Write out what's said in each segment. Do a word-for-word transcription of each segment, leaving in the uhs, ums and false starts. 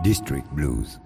District Blues.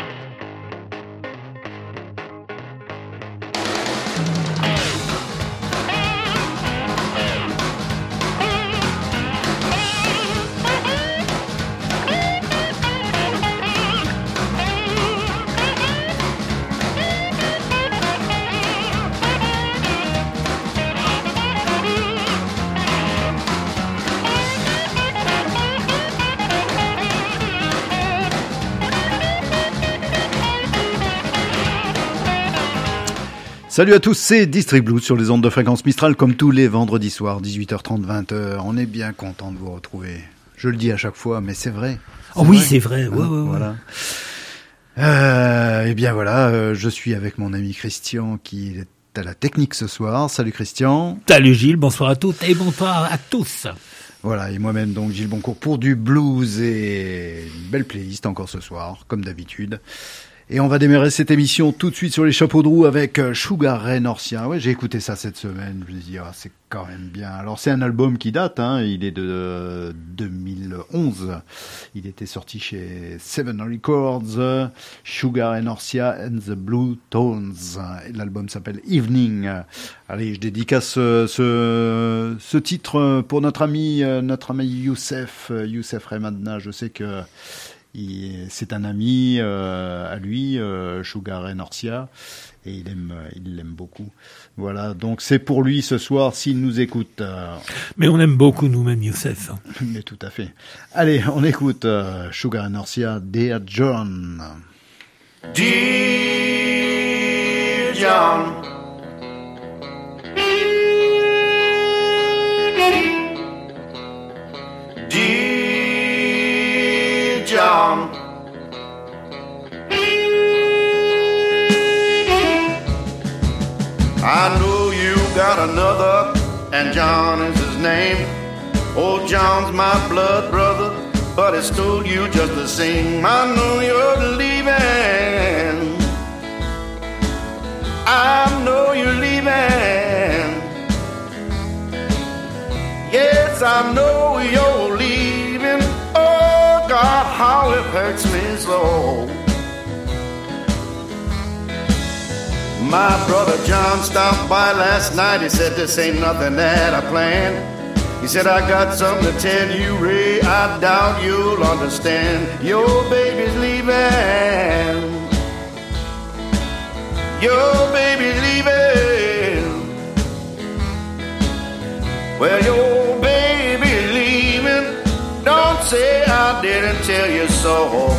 Salut à tous, c'est District Blues sur les ondes de fréquence Mistral comme tous les vendredis soirs, dix-huit heures trente, vingt heures. On est bien content de vous retrouver. Je le dis à chaque fois, mais c'est vrai. C'est oh oui, vrai. c'est vrai. Ouais, ouais, ouais. Voilà. Euh, et bien voilà, euh, je suis avec mon ami Christian qui est à la technique ce soir. Salut Christian. Salut Gilles, bonsoir à toutes et bonsoir à tous. Voilà, et moi-même donc Gilles Boncourt pour du blues et une belle playlist encore ce soir, comme d'habitude. Et on va démarrer cette émission tout de suite sur les chapeaux de roue avec Sugar Ray Norcia. Ouais, j'ai écouté ça cette semaine. Je me dis, ah, c'est quand même bien. Alors, c'est un album qui date, hein. Il est de deux mille onze. Il était sorti chez Seven Records. Sugar Ray Norcia and the Blue Tones. Et l'album s'appelle Evening. Allez, je dédicace ce, ce, ce titre pour notre ami, notre ami Youssef, Youssef Remadna. Je sais que Il, c'est un ami euh, à lui, euh, Sugar Ray Norcia, et il aime, il l'aime beaucoup. Voilà, donc c'est pour lui ce soir s'il nous écoute. Euh... Mais on aime beaucoup nous-mêmes Youssef. Mais tout à fait. Allez, on écoute euh, Sugar Ray Norcia, Dear John. Dear John. John, I know you got another, and John is his name. Old John's my blood brother, but it's still you just the same. I know you're leaving, I know you're leaving. Yes, I know you're leaving. God, how it hurts me so. My brother John stopped by last night. He said this ain't nothing that I planned. He said I got something to tell you, Ray. I doubt you'll understand. Your baby's leaving. Your baby's leaving. Well, your baby's leaving. Don't say I didn't tell you so.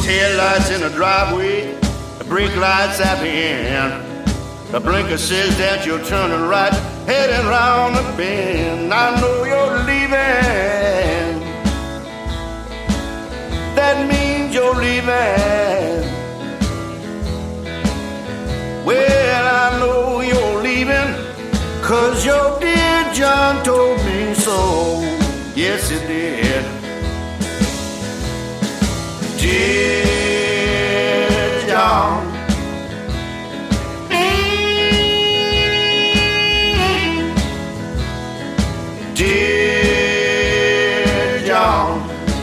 tail lights in the driveway, the brake lights at the end. The blinker says that you're turning right, heading round the bend. I know you're leaving. That means you're leaving. Well, I know you're leaving, 'cause your dear John told me so. Yes, it did. Dear John, dear John,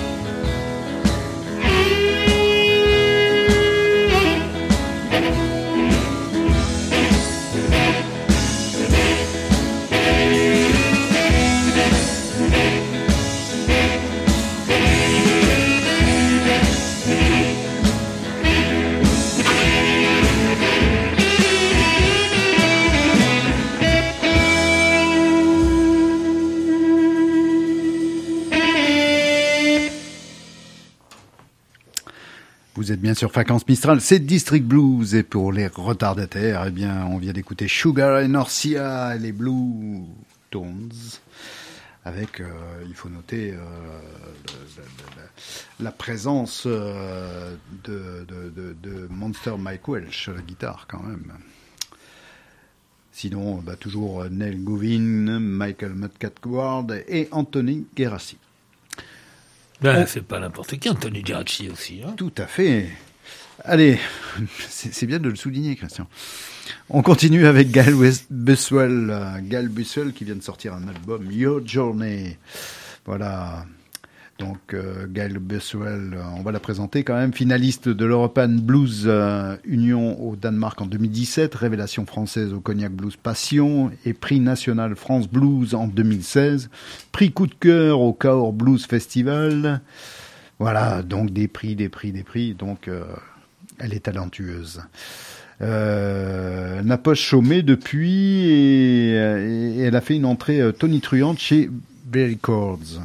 Vous êtes bien sur Fréquence Mistral, c'est District Blues, et pour les retardataires, eh bien, on vient d'écouter Sugar et Norcia, les Blue Tones, avec, euh, il faut noter, euh, le, le, le, la présence euh, de, de, de, de Monster Mike Welch à la guitare, quand même. Sinon, bah, toujours Neil Gouvin, Michael Mudcat-Ward et Anthony Guerassi. Ben, oh. C'est pas n'importe qui, Anthony Guerassi aussi. Hein. Tout à fait. Allez, c'est, c'est bien de le souligner, Christian. On continue avec Gail Buswell, euh, Gail Buswell qui vient de sortir un album, Your Journey. Voilà. Donc, euh, Gail Buswell, euh, on va la présenter quand même, finaliste de l'European Blues euh, Union au Danemark en deux mille dix-sept, révélation française au Cognac Blues Passion et prix national France Blues en deux mille seize, prix coup de cœur au Cahors Blues Festival. Voilà, donc des prix, des prix, des prix. Donc, euh, elle est talentueuse. Euh, elle n'a pas chômé depuis et, et elle a fait une entrée euh, tonitruante chez Berry Chords.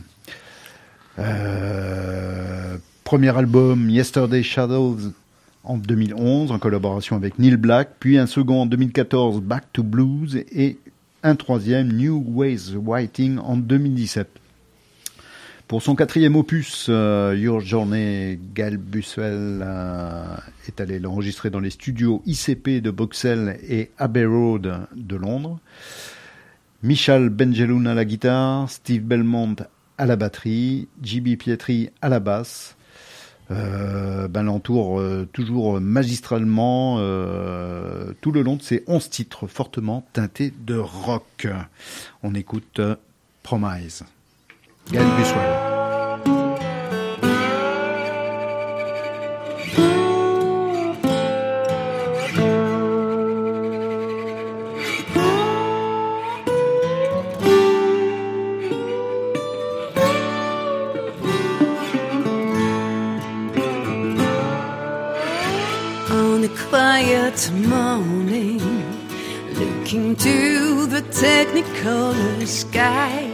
Euh, premier album Yesterday Shadows en deux mille onze en collaboration avec Neil Black, puis un second en deux mille quatorze Back to Blues et un troisième New Ways Writing en deux mille dix-sept. Pour son quatrième opus, euh, Your Journey, Gail Buswell euh, est allé l'enregistrer dans les studios I C P de Bruxelles et Abbey Road de Londres. Michal Benjeloun à la guitare, Steve Belmont à la batterie, J B Pietri à la basse. Euh, ben l'entoure euh, toujours magistralement euh, tout le long de ces onze titres fortement teintés de rock. On écoute euh, Promise. Gail Buswell. Quiet morning, looking to the technicolor sky,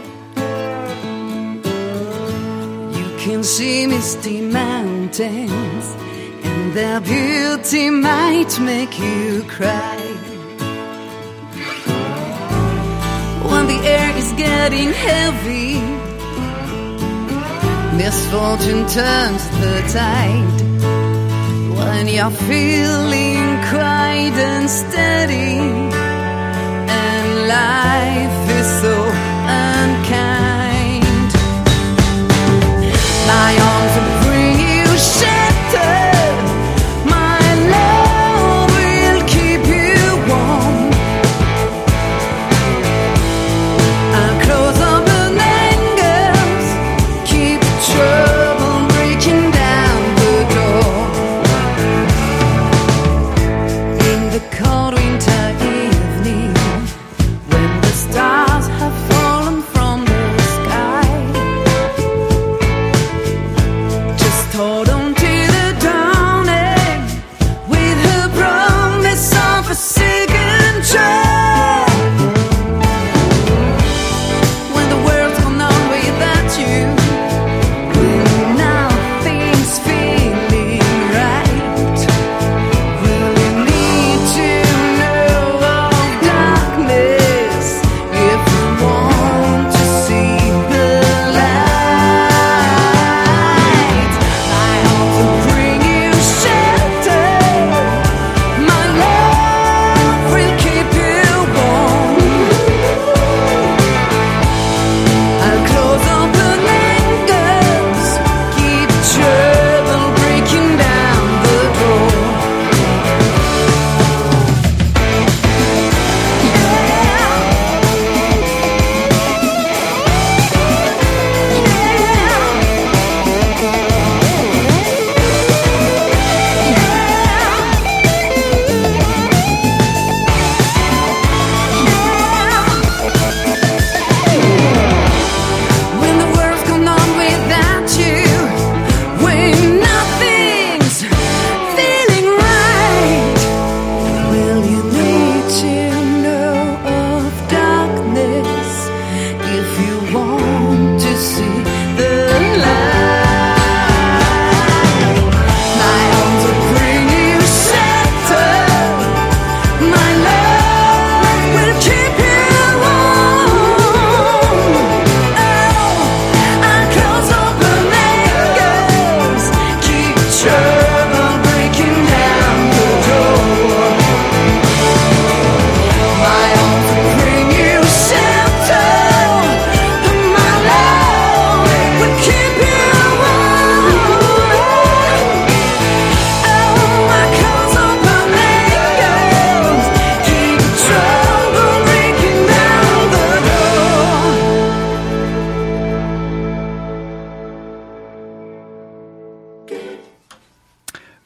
you can see misty mountains, and their beauty might make you cry. When the air is getting heavy, misfortune turns the tide. When you're feeling quiet and steady, and life is so unkind, my arms will bring you shelter, my love will keep you warm. I'll close up the angles, keep trouble breaking down the door. The cold winter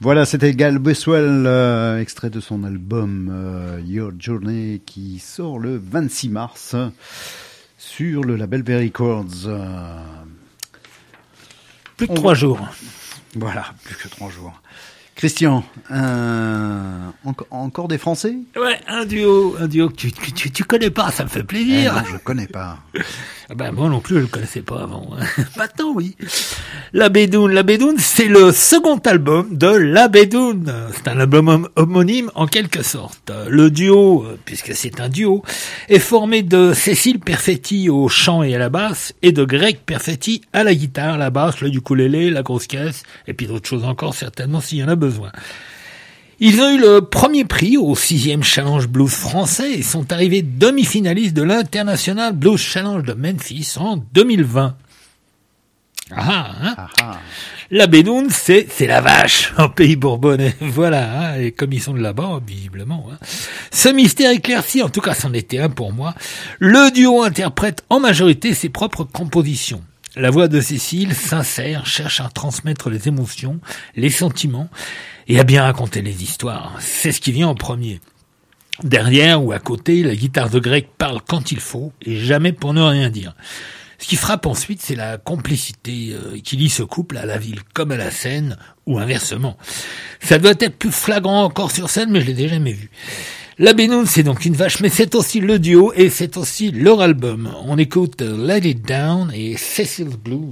Voilà, c'était Gal Boswell, euh, extrait de son album euh, Your Journey, qui sort le vingt-six mars sur le label Very Records. Euh, plus de trois va... jours. Voilà, plus que trois jours. Christian, euh, encore, encore des Français ? Ouais, un duo, un duo que tu, tu, tu, tu connais pas, ça me fait plaisir. Eh non, je connais pas. Ben moi non plus, je le connaissais pas avant. Maintenant, oui. La Bédoune, La Bédoune, c'est le second album de La Bédoune. C'est un album homonyme en quelque sorte. Le duo, puisque c'est un duo, est formé de Cécile Perfetti au chant et à la basse et de Greg Perfetti à la guitare, la basse, le ukulélé, la grosse caisse et puis d'autres choses encore certainement s'il y en a besoin. Ils ont eu le premier prix au sixième Challenge Blues français et sont arrivés demi-finalistes de l'International Blues Challenge de Memphis en deux mille vingt. Ah, hein ah, ah. La Bédoune, c'est, c'est la vache en pays bourbonnais. Voilà, hein, et comme ils sont de là-bas, visiblement. Hein. Ce mystère éclairci, en tout cas c'en était un pour moi, le duo interprète en majorité ses propres compositions. La voix de Cécile, sincère, cherche à transmettre les émotions, les sentiments, et à bien raconter les histoires. C'est ce qui vient en premier. Derrière ou à côté, la guitare de Greg parle quand il faut, et jamais pour ne rien dire. Ce qui frappe ensuite, c'est la complicité euh, qui lie ce couple à la ville comme à la scène, ou inversement. Ça doit être plus flagrant encore sur scène, mais je l'ai déjà jamais vu. La Bédoune, c'est donc une vache, mais c'est aussi le duo, et c'est aussi leur album. On écoute Let It Down et Cecil's Blues.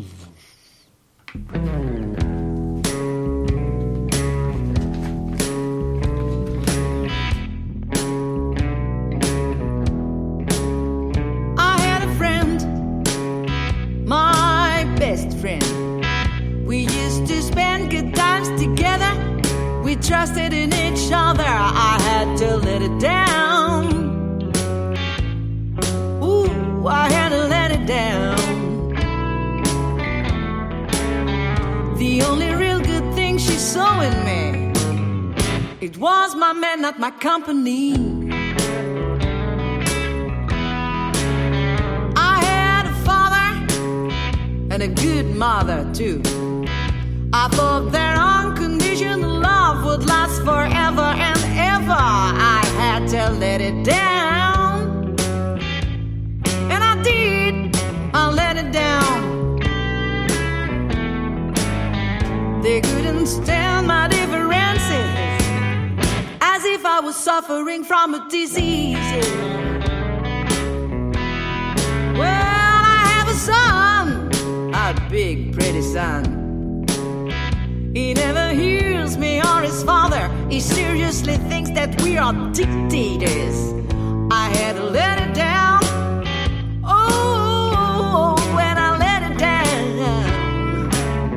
We used to spend good times together. We trusted in each other. I had to let it down. Ooh, I had to let it down. The only real good thing she saw in me, it was my man, not my company. I had a father and a good mother too. I thought their unconditional love would last forever and ever. I had to let it down, and I did, I let it down. They couldn't stand my differences, as if I was suffering from a disease. Well, I have a son, a big pretty son. He never hears me or his father. He seriously thinks that we are dictators. I had to let it down. Oh, when I let it down,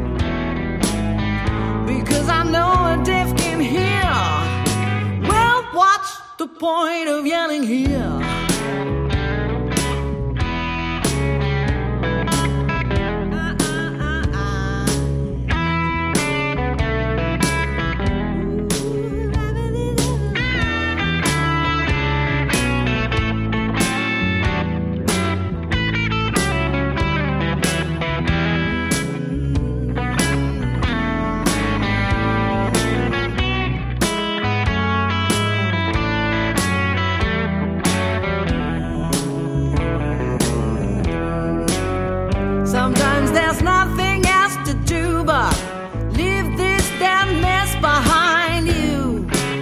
because I know a deaf can hear. Well, what's the point of yelling here? Sometimes there's nothing else to do but leave this damn mess behind you.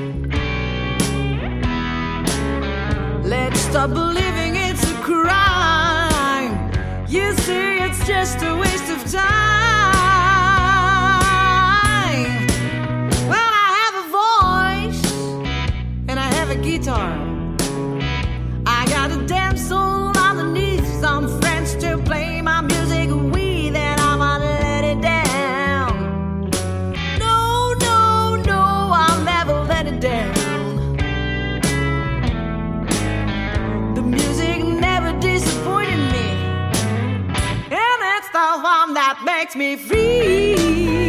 Let's stop believing it's a crime. You see, it's just a waste of time. Well, I have a voice and I have a guitar. I got a damn soul underneath. Some friends to play my music with, and I'm gonna let it down. No, no, no, I'll never let it down. The music never disappointed me, and it's the one that makes me free.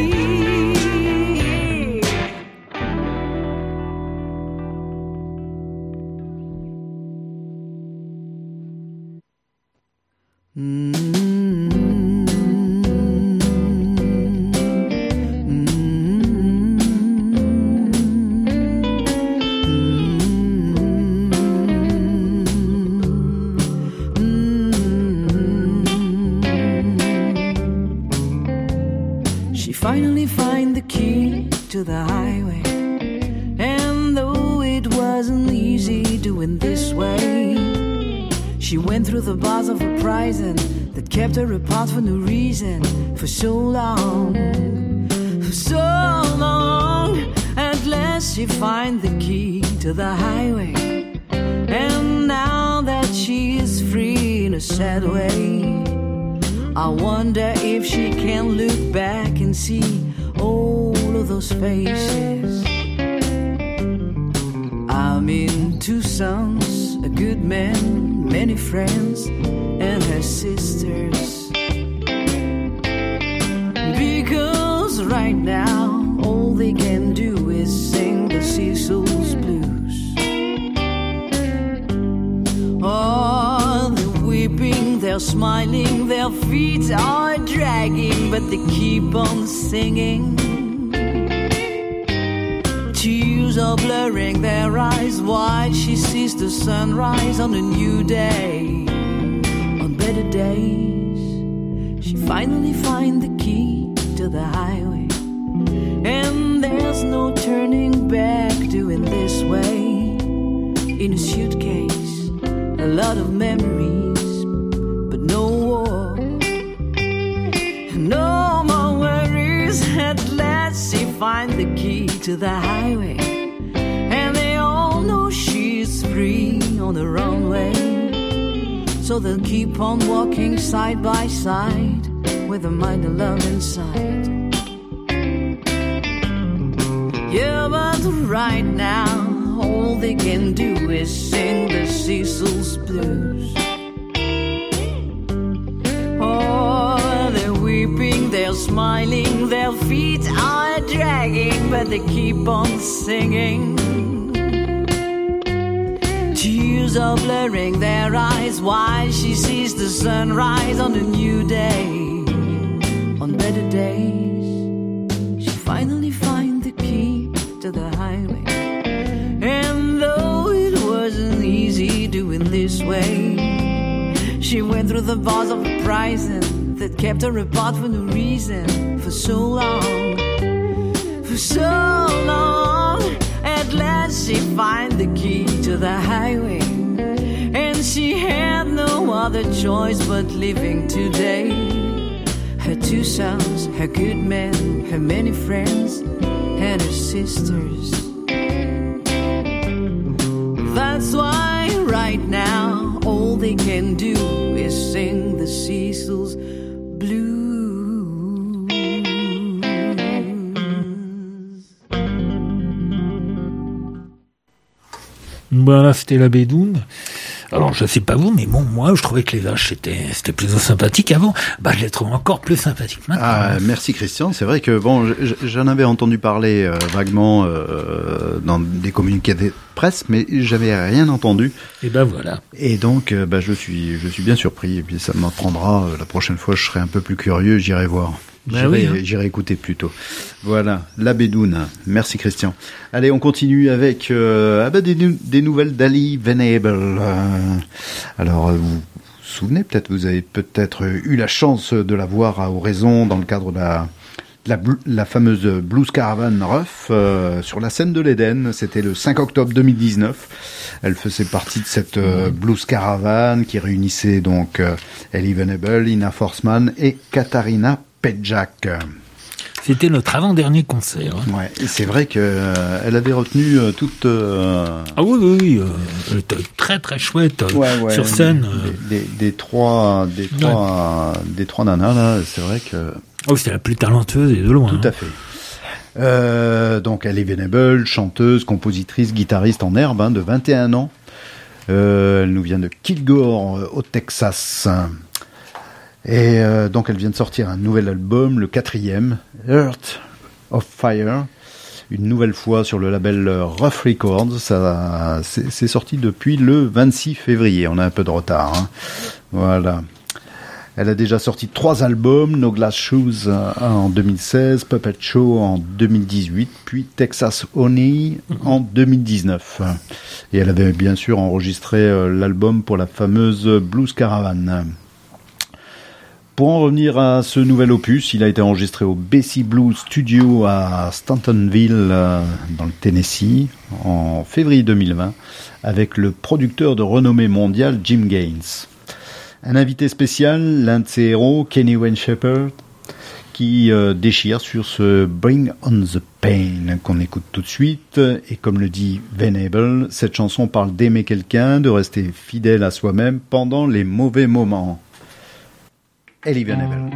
to the highway. And though it wasn't easy doing this way, she went through the bars of a prison that kept her apart for no reason. For so long, for so long, at last she find the key to the highway. And now that she is free in a sad way, I wonder if she can look back and see all of those faces. I'm in two sons, a good man, many friends, and her sisters. Because right now, all they can do is sing the Cecil's blues. Oh, they're weeping, they're smiling, their feet are dragging, but they keep on singing. Tears are blurring their eyes while she sees the sunrise on a new day. On better days, she finally finds the key to the highway. And there's no turning back doing this way. In a suitcase, a lot of memories, but no war. No more worries, at last she finds the key to the highway. And they all know she's free on her own way. So they'll keep on walking side by side with a mind of love inside. Yeah, but right now, all they can do is sing the Cecil's blues. Oh, they're weeping, they're smiling, their feet are dragging, but they keep on singing. Tears are blurring their eyes while she sees the sunrise on a new day. On better days, she finally finds the key to the highway. And though it wasn't easy doing this way, she went through the bars of a prison that kept her apart for no reason. For so long, for so long, at last she finds the key to the highway. And she had no other choice but living today. Her two sons, her good men, her many friends, and her sisters. That's why right now all they can do is sing the Cecil's blues. Voilà, c'était la Bédoune. Alors, je sais pas vous, mais bon, moi, je trouvais que les vaches, c'était, c'était plutôt sympathique avant. Bah, je les trouve encore plus sympathiques maintenant. Ah, merci Christian. C'est vrai que bon, j'en avais entendu parler euh, vaguement euh, dans des communiqués de presse, mais j'avais rien entendu. Et ben voilà. Et donc, euh, bah, je suis, je suis bien surpris. Et puis, ça m'apprendra. Euh, la prochaine fois, je serai un peu plus curieux. J'irai voir. Bah j'irai, oui, hein. j'irai écouter plutôt. Voilà, la Bédoune. Merci Christian. Allez, on continue avec euh, ah bah, des, des nouvelles d'Ali Venable. Euh, alors, vous vous souvenez, peut-être, vous avez peut-être eu la chance de la voir à Oraison dans le cadre de la, de la, la fameuse Blues Caravan Rough euh, sur la scène de l'Éden. C'était le cinq octobre deux mille dix-neuf. Elle faisait partie de cette euh, Blues Caravan qui réunissait donc euh, Ali Venable, Ina Forsman et Katharina Pedjak. C'était notre avant-dernier concert. Hein. Ouais, et c'est vrai que euh, elle avait retenu euh, toute. Euh... Ah oui, oui, oui, euh, elle était très très chouette euh, ouais, ouais, sur scène. Des, des, des trois, des trois, ouais. des trois nanas là, c'est vrai que. Oh, c'était la plus talentueuse et de loin. Tout hein. à fait. Euh, donc elle est Venable, chanteuse, compositrice, guitariste en herbe, hein, de vingt et un ans. Euh, elle nous vient de Kilgore, au Texas. Et euh, donc elle vient de sortir un nouvel album, le quatrième, Earth of Fire, une nouvelle fois sur le label Rough Records. Ça, c'est, c'est sorti depuis le vingt-six février. On a un peu de retard. Hein. Voilà. Elle a déjà sorti trois albums, No Glass Shoes en deux mille seize, Puppet Show en deux mille dix-huit, puis Texas Honey en deux mille dix-neuf. Et elle avait bien sûr enregistré l'album pour la fameuse Blues Caravan. Pour en revenir à ce nouvel opus, il a été enregistré au Bessie Blues Studio à Stantonville, euh, dans le Tennessee, en février deux mille vingt, avec le producteur de renommée mondiale Jim Gaines. Un invité spécial, l'un de ses héros, Kenny Wayne Shepherd, qui euh, déchire sur ce Bring on the Pain qu'on écoute tout de suite. Et comme le dit Venable, cette chanson parle d'aimer quelqu'un, de rester fidèle à soi-même pendant les mauvais moments. Ellie Venable.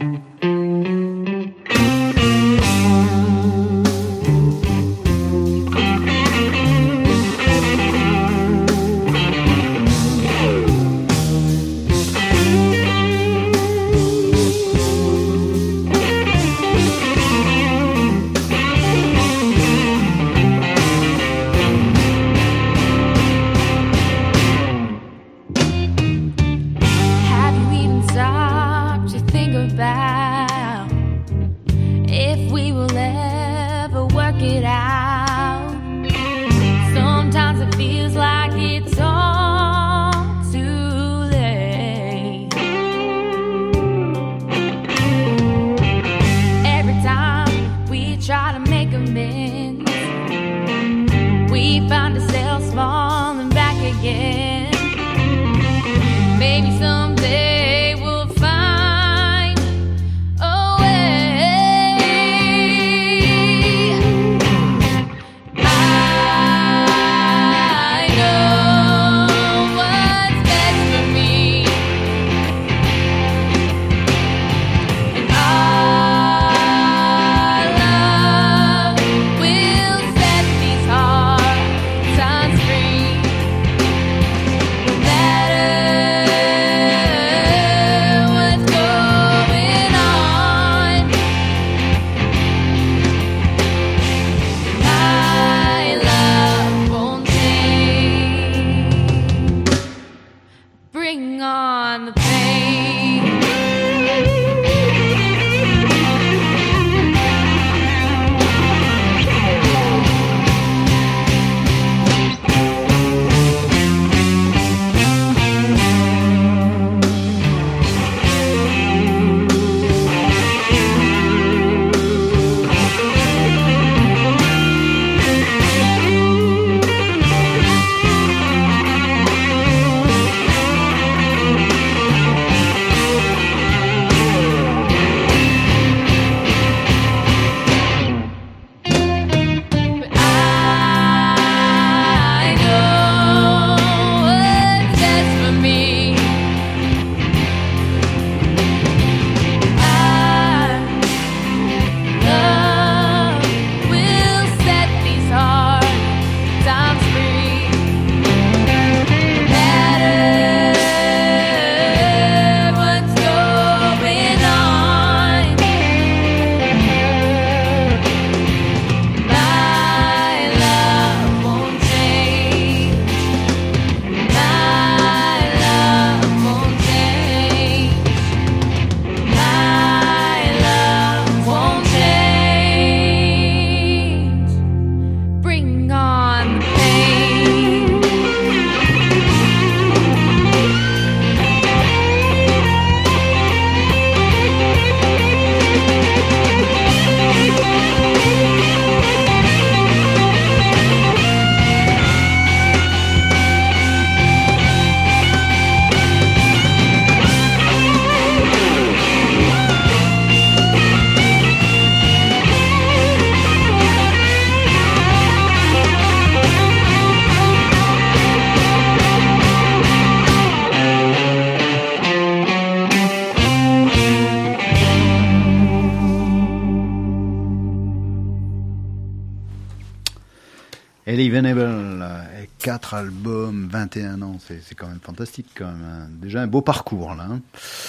Ellie Venable, et quatre albums, vingt et un ans, c'est, c'est quand même fantastique quand même. Hein. Déjà un beau parcours là. Hein.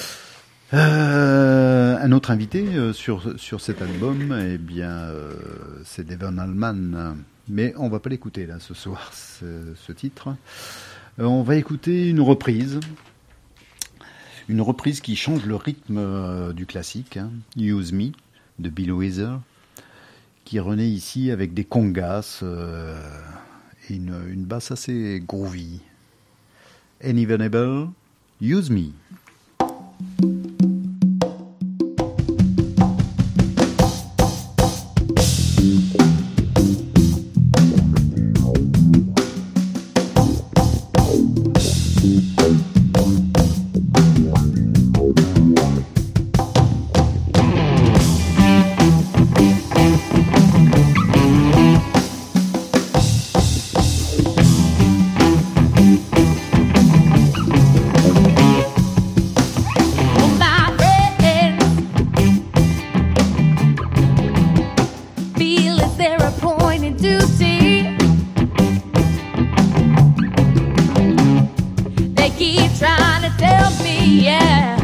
Euh, un autre invité euh, sur sur cet album, eh bien, euh, c'est Devon Allman, mais on va pas l'écouter là ce soir, ce, ce titre. Euh, on va écouter une reprise, une reprise qui change le rythme euh, du classique, hein, Use Me de Bill Withers, qui renaît ici avec des congas euh, et une, une basse assez groovy. Ellie Venable, Use Me. tell me, yeah,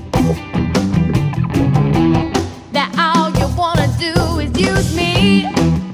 that all you wanna do is use me.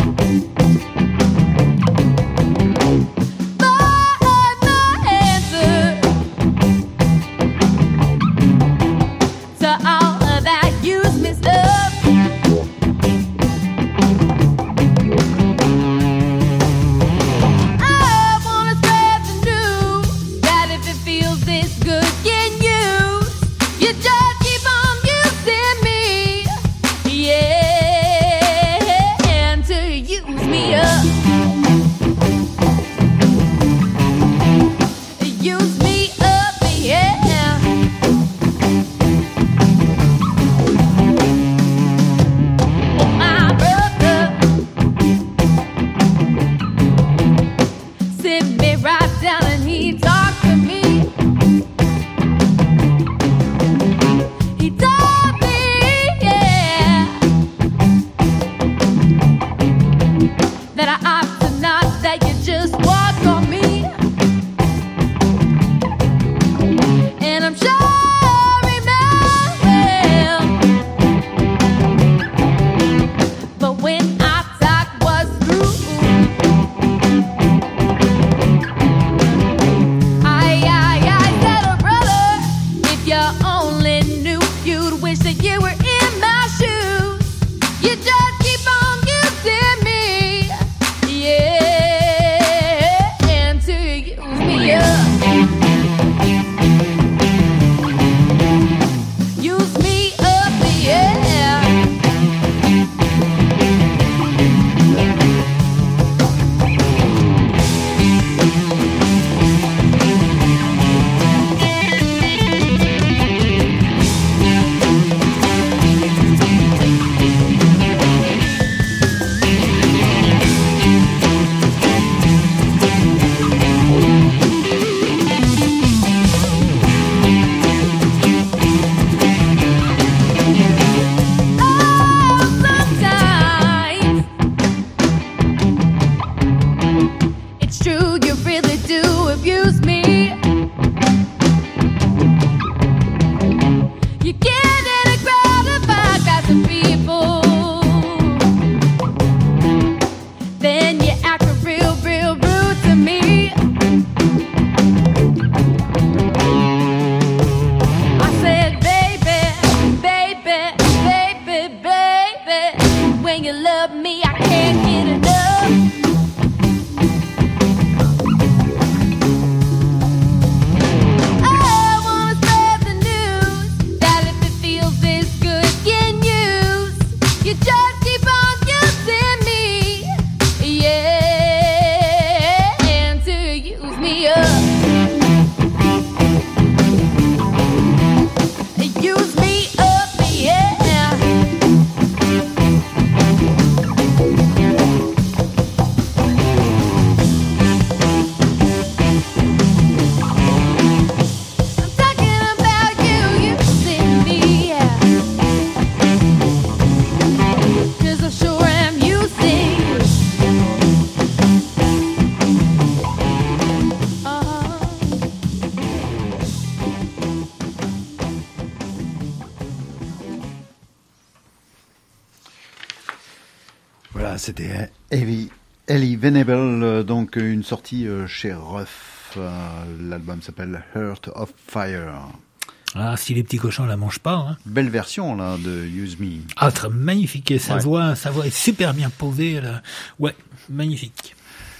C'était Heavy, Ellie Venable, donc une sortie chez Ruff. L'album s'appelle Heart of Fire. Ah, si les petits cochons la mangent pas. Hein. Belle version là de Use Me. Ah, très magnifique. Et sa ouais. voix, sa voix est super bien posée. Là. Ouais, magnifique.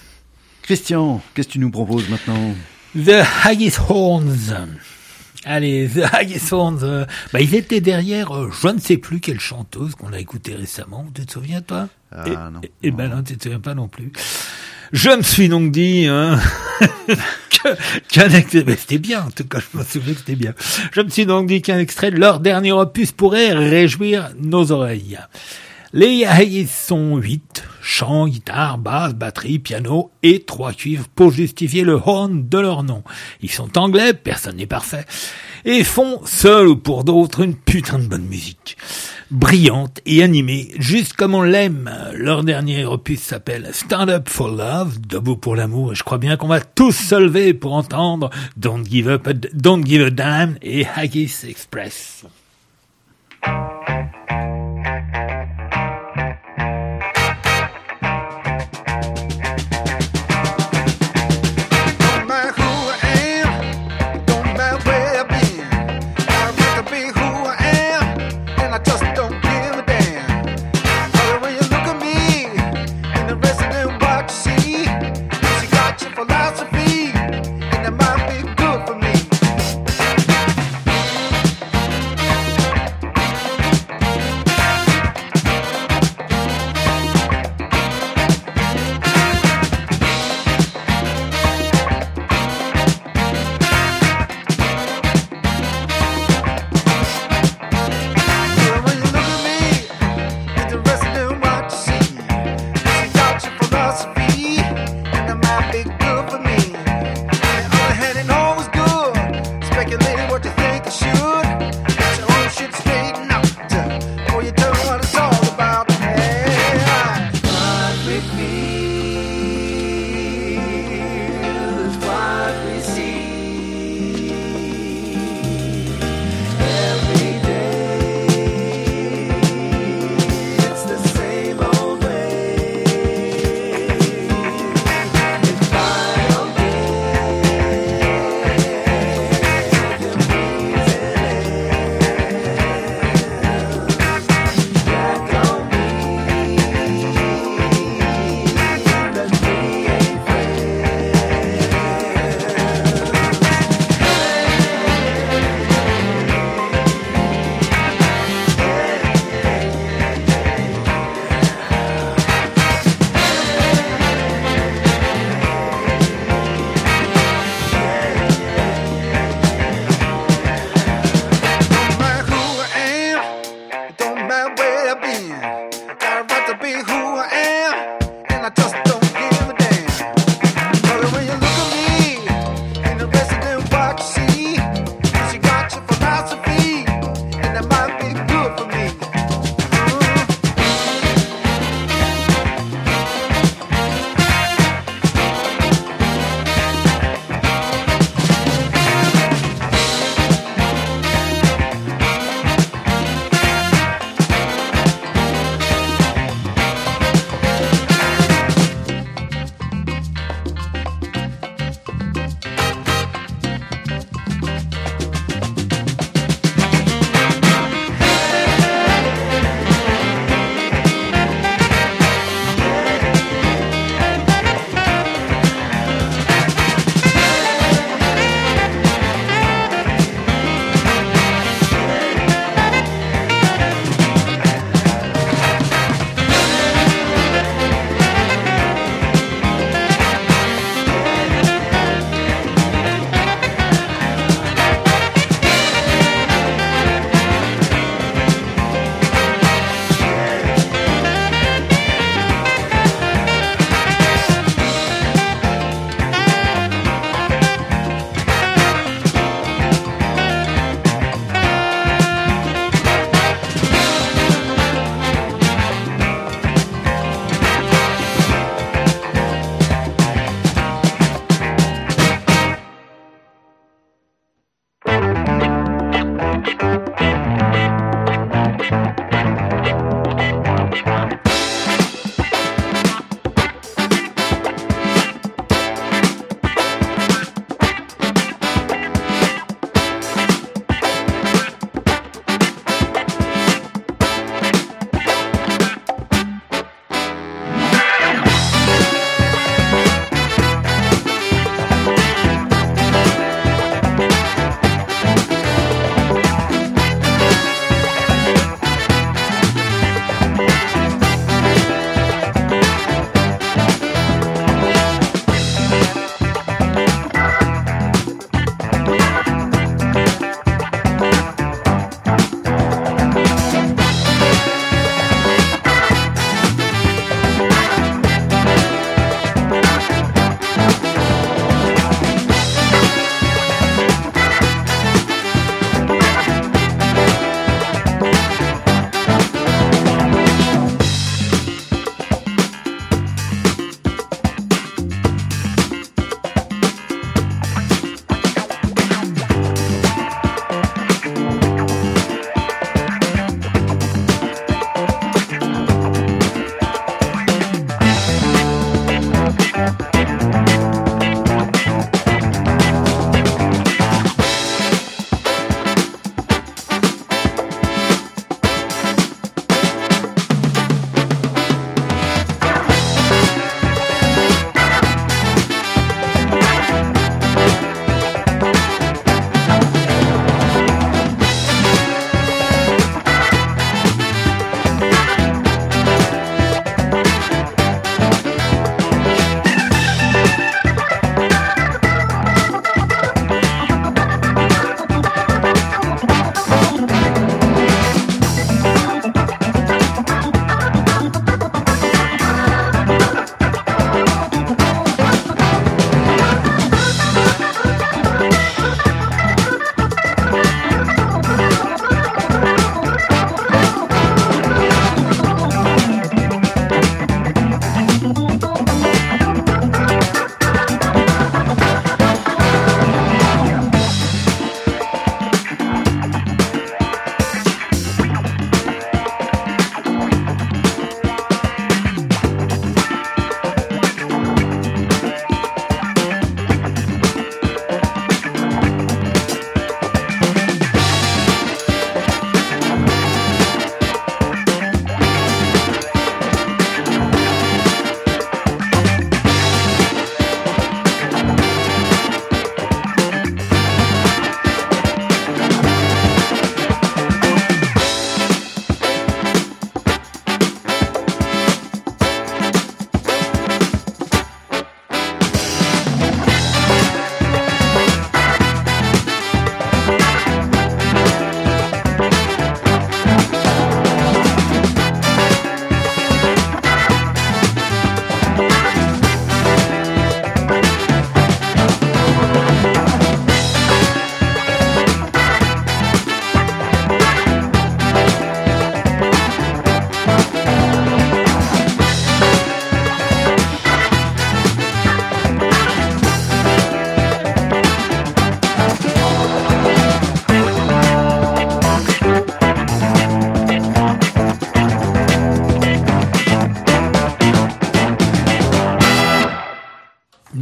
Christian, qu'est-ce que tu nous proposes maintenant? The Haggis Horns. Allez, The Haggis Horns, euh, bah, ils étaient derrière, euh, je ne sais plus quelle chanteuse qu'on a écoutée récemment. Tu te souviens, toi? Ah, et, non. Et, et ben non, tu te souviens pas non plus. Je me suis donc dit, hein, que, qu'un extrait, ben c'était bien, en tout cas, je me souviens que c'était bien. Je me suis donc dit qu'un extrait de leur dernier opus pourrait réjouir nos oreilles. Les Haggis sont huit, chant, guitare, basse, batterie, piano et trois cuivres pour justifier le horn de leur nom. Ils sont anglais, personne n'est parfait, et font, seul ou pour d'autres, une putain de bonne musique. Brillante et animée, juste comme on l'aime. Leur dernier opus s'appelle Stand Up for Love, debout pour l'amour, et je crois bien qu'on va tous se lever pour entendre Don't Give Up a, Don't Give a Damn et Haggis Express.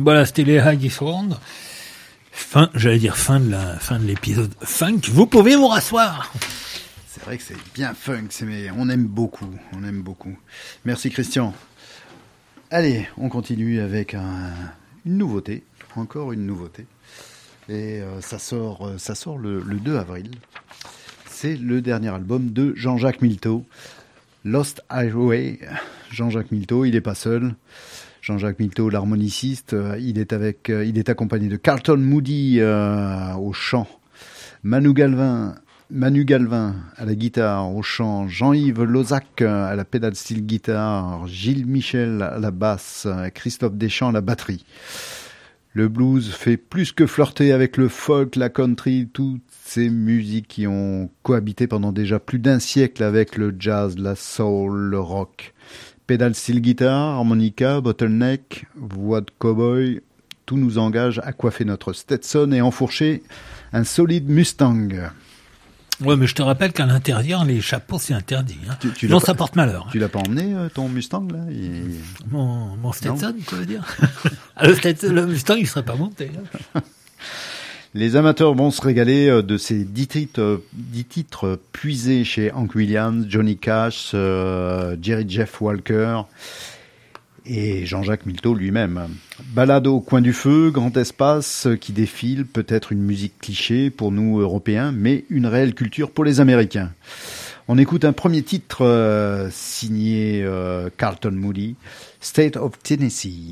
Voilà, c'était les Heidi Sworn. Fin, j'allais dire fin de la fin de l'épisode funk. Vous pouvez vous rasseoir. C'est vrai que c'est bien funk, c'est, mais on aime beaucoup, on aime beaucoup. Merci Christian. Allez, on continue avec un, une nouveauté, encore une nouveauté. Et euh, ça sort, ça sort le, le deux avril. C'est le dernier album de Jean-Jacques Milteau, Lost Highway. Jean-Jacques Milteau, il n'est pas seul. Jean-Jacques Milteau, l'harmoniciste, il est avec, il est accompagné de Carlton Moody euh, au chant, Manu Galvin, Manu Galvin à la guitare, au chant, Jean-Yves Lozac à la pédale style guitare, Gilles Michel à la basse, Christophe Deschamps à la batterie. Le blues fait plus que flirter avec le folk, la country, toutes ces musiques qui ont cohabité pendant déjà plus d'un siècle avec le jazz, la soul, le rock. Pédale style guitare, harmonica, bottleneck, voix de cow-boy, tout nous engage à coiffer notre Stetson et enfourcher un solide Mustang. Ouais, mais je te rappelle qu'à l'intérieur, les chapeaux, c'est interdit. Hein. Tu, tu non, pas, ça porte malheur. Tu l'as pas emmené, ton Mustang, là il... Mon, mon Stetson, tu veux dire le, Stetson, le Mustang, il serait pas monté. Hein. Les amateurs vont se régaler de ces dix titres, dix titres puisés chez Hank Williams, Johnny Cash, euh, Jerry Jeff Walker et Jean-Jacques Milteau lui-même. Balade au coin du feu, grand espace qui défile, peut-être une musique cliché pour nous Européens, mais une réelle culture pour les Américains. On écoute un premier titre euh, signé euh, Carlton Moody, State of Tennessee.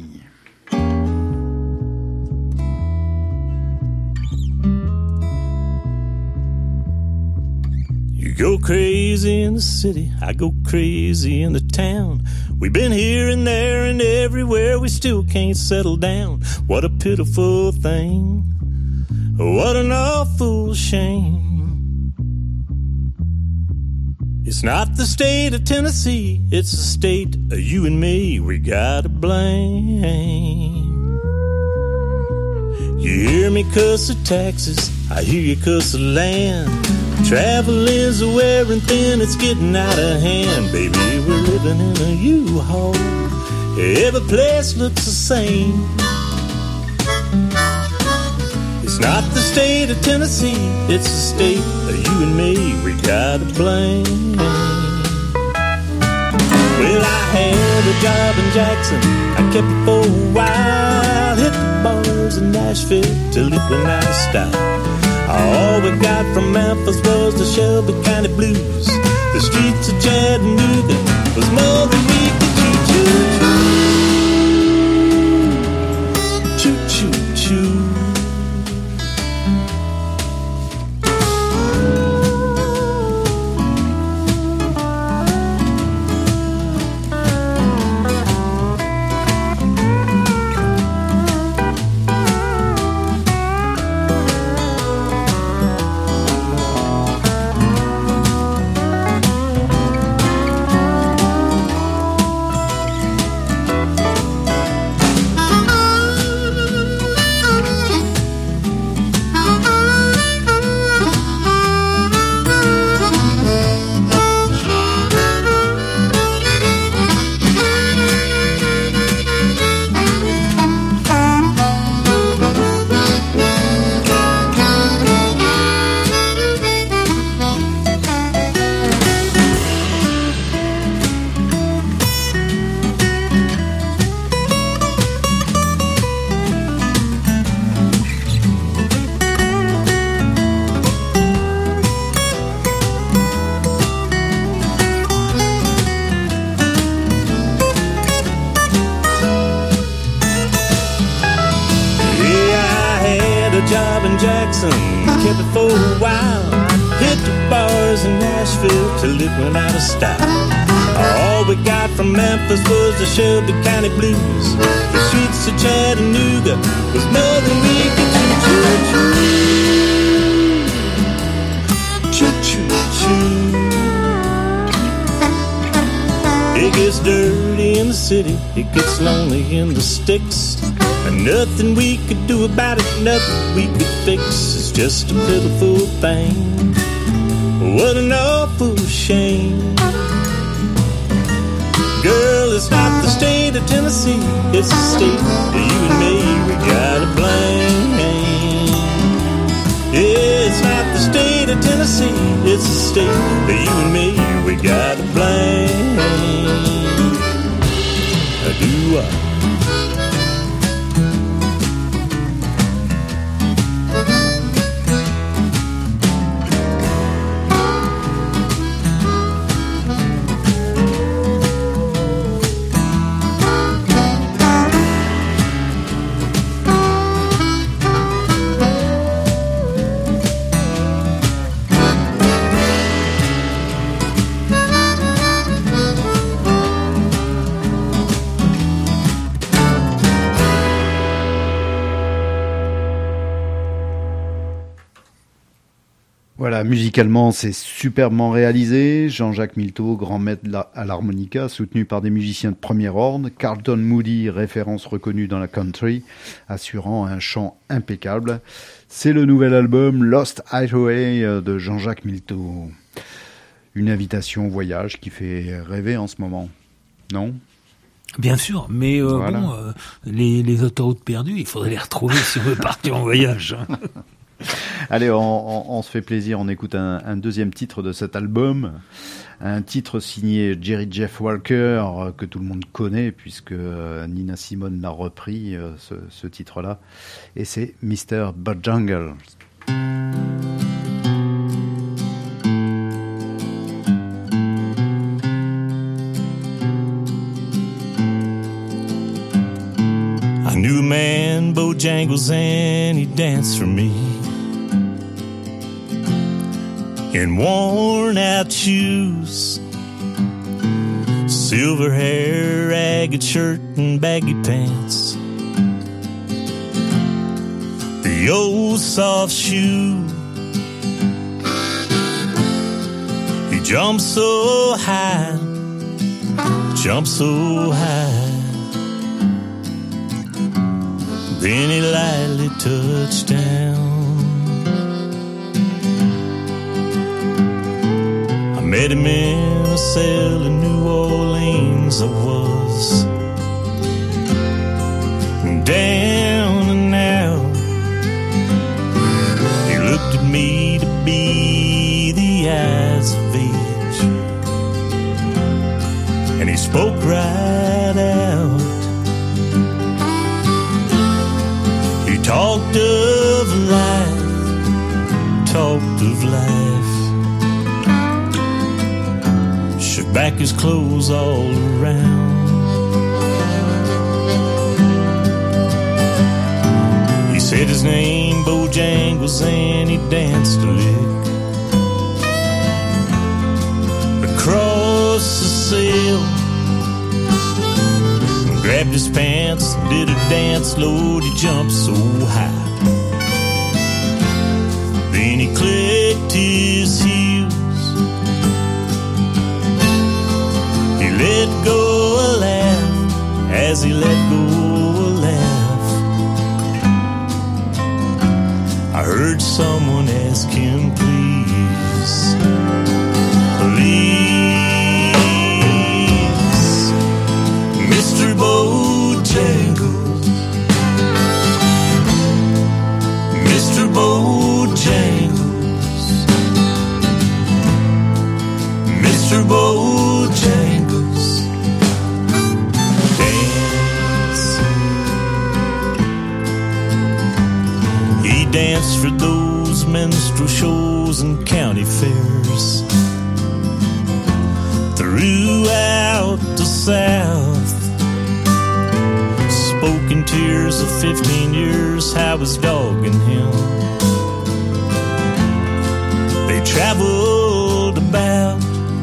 You go crazy in the city, I go crazy in the town. We've been here and there and everywhere, we still can't settle down. What a pitiful thing, what an awful shame. It's not the state of Tennessee, it's the state of you and me we gotta blame. You hear me cuss the taxes, I hear you cuss the land. Travel is wearing thin, it's getting out of hand. Baby, we're living in a U-Haul, every place looks the same. It's not the state of Tennessee, it's the state of you and me we gotta blame. Well, I had a job in Jackson, I kept it for a while. Hit the bars in Nashville till it went out of style. All we got from Memphis was the Shelby County blues. The streets of Chattanooga was more than we could choo choo choo choo choo. Memphis was the Shelby County blues. The streets of Chattanooga was more than we could choo choo choo choo. It gets dirty in the city, it gets lonely in the sticks, and nothing we could do about it, nothing we could fix. It's just a pitiful thing, what an awful shame. Girl, it's not the state of Tennessee, it's the state that you and me, we gotta blame. Yeah, it's not the state of Tennessee, it's the state that you and me, we gotta blame. Do I? Voilà, musicalement, c'est superbement réalisé. Jean-Jacques Milteau, grand maître à l'harmonica, soutenu par des musiciens de premier ordre. Carlton Moody, référence reconnue dans la country, assurant un chant impeccable. C'est le nouvel album Lost Highway de Jean-Jacques Milteau. Une invitation au voyage qui fait rêver en ce moment, non ? Bien sûr, mais euh, voilà. bon, euh, les, les autoroutes perdues, il faudrait les retrouver si on veut partir en voyage. Allez, on, on, on se fait plaisir, on écoute un, un deuxième titre de cet album, un titre signé Jerry Jeff Walker, que tout le monde connaît puisque Nina Simone l'a repris, ce, ce titre-là, et c'est mister Bojangles. I knew a man, Bojangles, and he danced for me in worn out shoes, silver hair, ragged shirt, and baggy pants. The old soft shoe. He jumped so high, jumped so high. Then he lightly touched down. I met him in a cell in New Orleans. I was down and out. He looked at me to be the eyes of age, and he spoke right out. He talked of life, talked of life. Shook back his clothes all around. He said his name, Bojangles, and he danced a lick across the cell. Grabbed his pants, did a dance, Lord, he jumped so high. Then he clicked his heels. He let go a laugh as he let go a laugh. I heard someone ask him, please, please, Mister Bojangles, Mister Bojangles, Mister Bojangles, dance. He danced for those minstrel shows and county fairs throughout the South. Spoke in tears of fifteen years how his dog and him, they traveled about.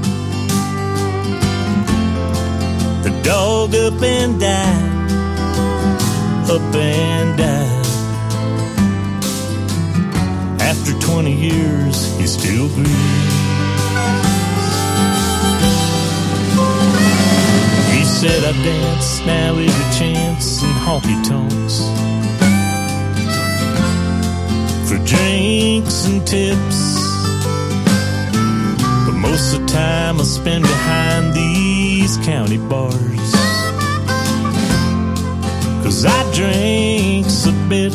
The dog up and died, up and died. After twenty years, he still grieves. He said, I dance now every chance in honky tonks for drinks and tips, but Most of the time I spend behind these county bars, 'cause I drinks a bit.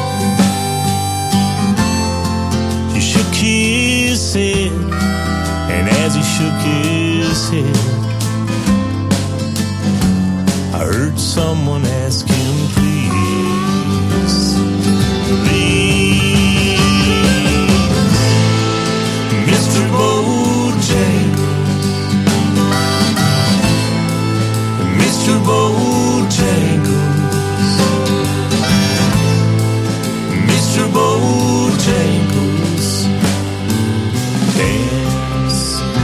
He shook his head, and as he shook his head, I heard someone ask him, please, please, Mister Bojangles, Mister Bojangles, Mister Bojangles, dance.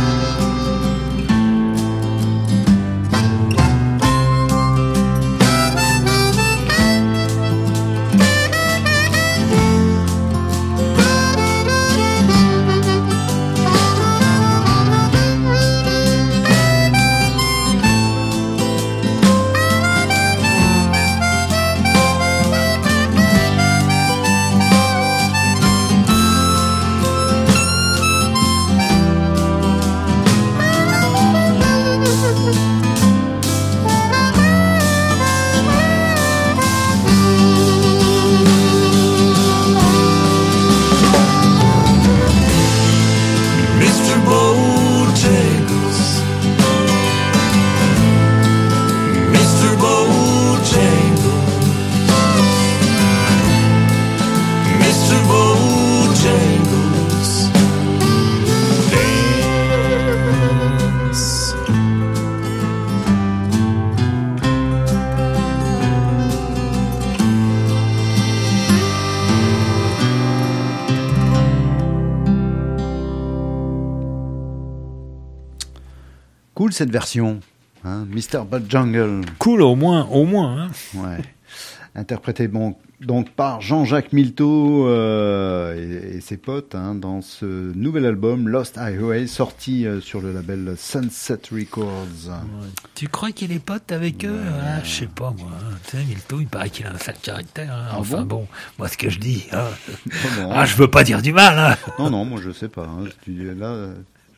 Cool cette version, hein, Mister Bojangles. Cool au moins, au moins. Hein. Ouais. Interprété bon, donc par Jean-Jacques Milteau euh, et, et ses potes hein, dans ce nouvel album Lost Highway sorti euh, sur le label Sunset Records. Ouais. Tu crois qu'il est pote avec eux? Ouais. Ah, je sais pas moi. Tu sais, Milteau, il paraît qu'il a un sale caractère. Hein. Ah enfin bon, bon, moi ce que je dis. Hein. Oh non. Ah, je veux pas dire du mal. Hein. Non, non, moi je sais pas. Hein. Tu, là,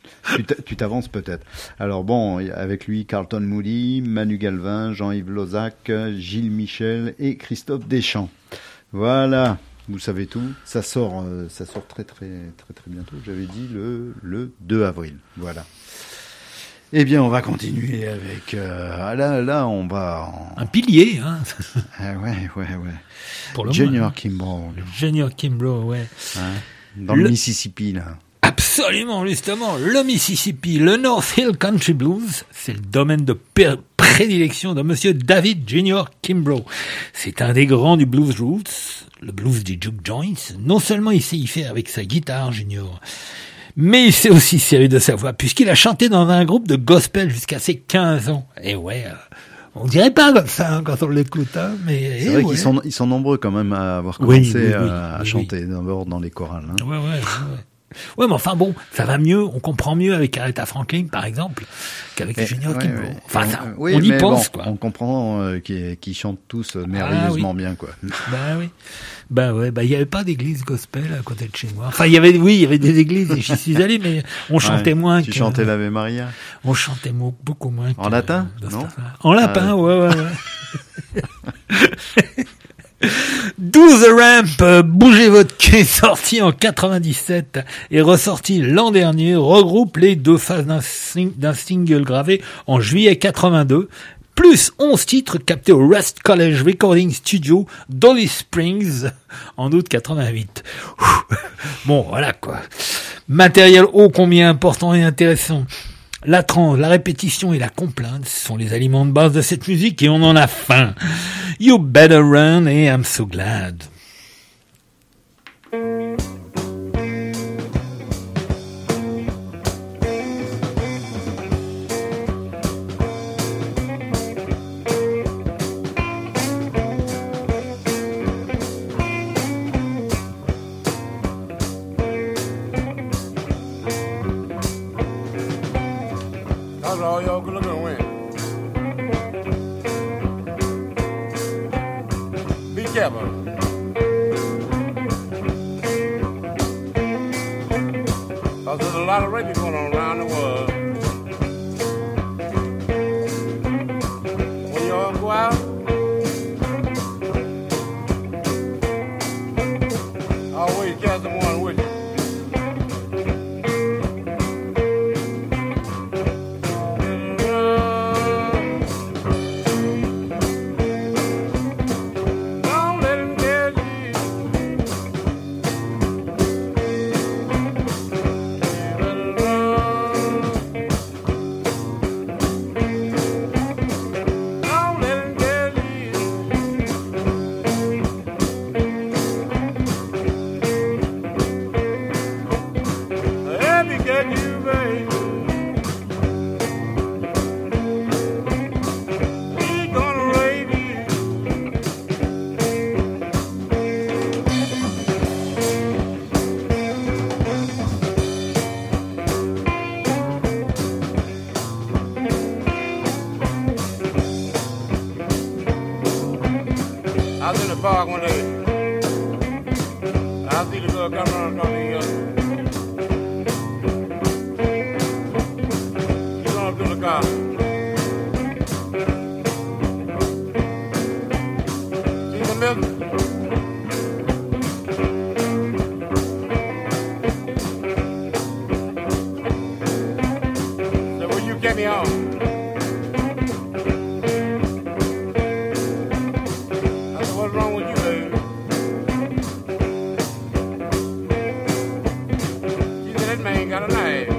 tu t'avances peut-être. Alors bon, avec lui, Carlton Moody, Manu Galvin, Jean-Yves Lozac, Gilles Michel et Christophe Deschamps. Voilà, vous savez tout. Ça sort, euh, ça sort très très très très bientôt. J'avais dit le le deux avril. Voilà. Eh bien, on va continuer avec. Euh, là, là, on va. En... Un pilier, hein. Ah ouais, ouais, ouais. Pour le Junior moins, hein. Kimball. Junior Kimball, ouais. Hein, dans le... le Mississippi là. Absolument, justement, le Mississippi, le North Hill Country Blues, c'est le domaine de pr- prédilection de monsieur David Junior Kimbrough. C'est un des grands du blues roots, le blues des juke joints. Non seulement il sait y faire avec sa guitare, Junior, mais il s'est aussi servi de sa voix, puisqu'il a chanté dans un groupe de gospel jusqu'à ses quinze ans. Et ouais, euh, on dirait pas comme ça hein, quand on l'écoute, hein, mais... C'est vrai ouais. qu'ils sont, ils sont nombreux quand même à avoir commencé oui, oui, oui, à, à oui, chanter oui. d'abord dans les chorales. Hein. Ouais, ouais, ouais. ouais. Ouais, mais enfin bon, ça va mieux, on comprend mieux avec Aretha Franklin, par exemple, qu'avec et, Junior ouais, Kimbrough. ouais. Enfin, on, ça, oui, on y pense, bon, quoi. On comprend euh, qu'ils, qu'ils chantent tous euh, merveilleusement ah, oui. bien, quoi. Bah oui. Bah ouais, bah il y avait pas d'église gospel à côté de chez moi. Enfin, il y avait, oui, il y avait des églises et j'y suis allé, mais on chantait ouais, moins tu que... Tu chantais l'Ave Maria? On chantait beaucoup moins que... En latin? Non? En lapin, ah, ouais, ouais, ouais. Do the Ramp, euh, bougez votre cul, sorti en quatre-vingt-dix-sept et ressorti l'an dernier, regroupe les deux phases d'un, sing- d'un single gravé en juillet quatre-vingt-deux, plus onze titres captés au Rust College Recording Studio, Dolly Springs, en août quatre-vingt-huit. Bon, voilà quoi. Matériel ô combien important et intéressant. La trance, la répétition et la complainte sont les aliments de base de cette musique et on en a faim. You better run et I'm so glad. That's all y'all can look at win. Be careful. Cause there's a lot of raping going on around the world. When you all go out, always get someone with you. I was in the park one day. I see the girl come around talking to the other. She's going up to the car. She's a milk. Said, will you get me on? What's wrong with you, baby? She said, that man got a knife.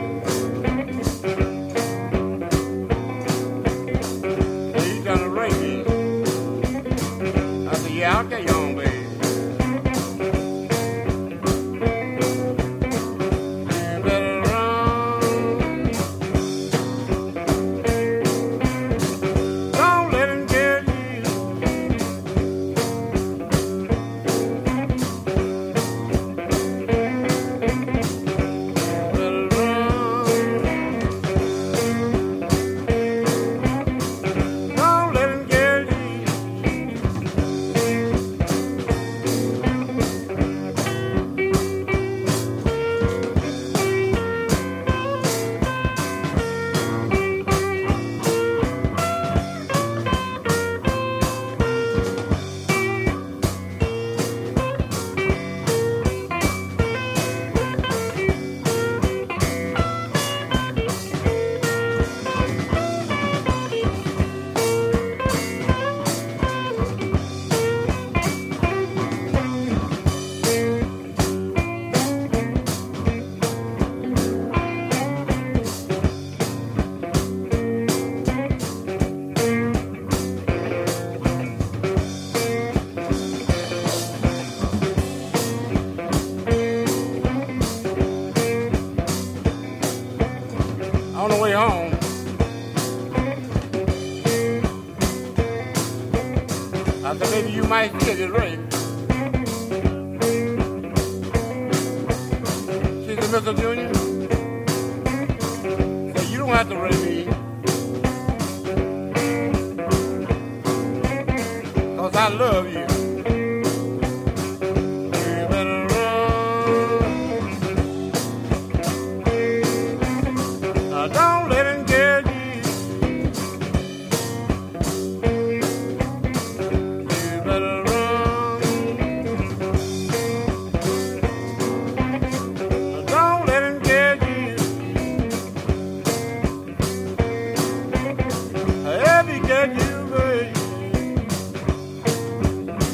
He's trying to rape me. I said, yeah, I'll get you on, baby. You better run. Don't let him get you. On the way home, I said, maybe you might get it right. She said, Mister Junior, said, you don't have to rape me. Cause I love you. You better run. Don't let him get you. You better run. Don't let him get you. If he get you, baby,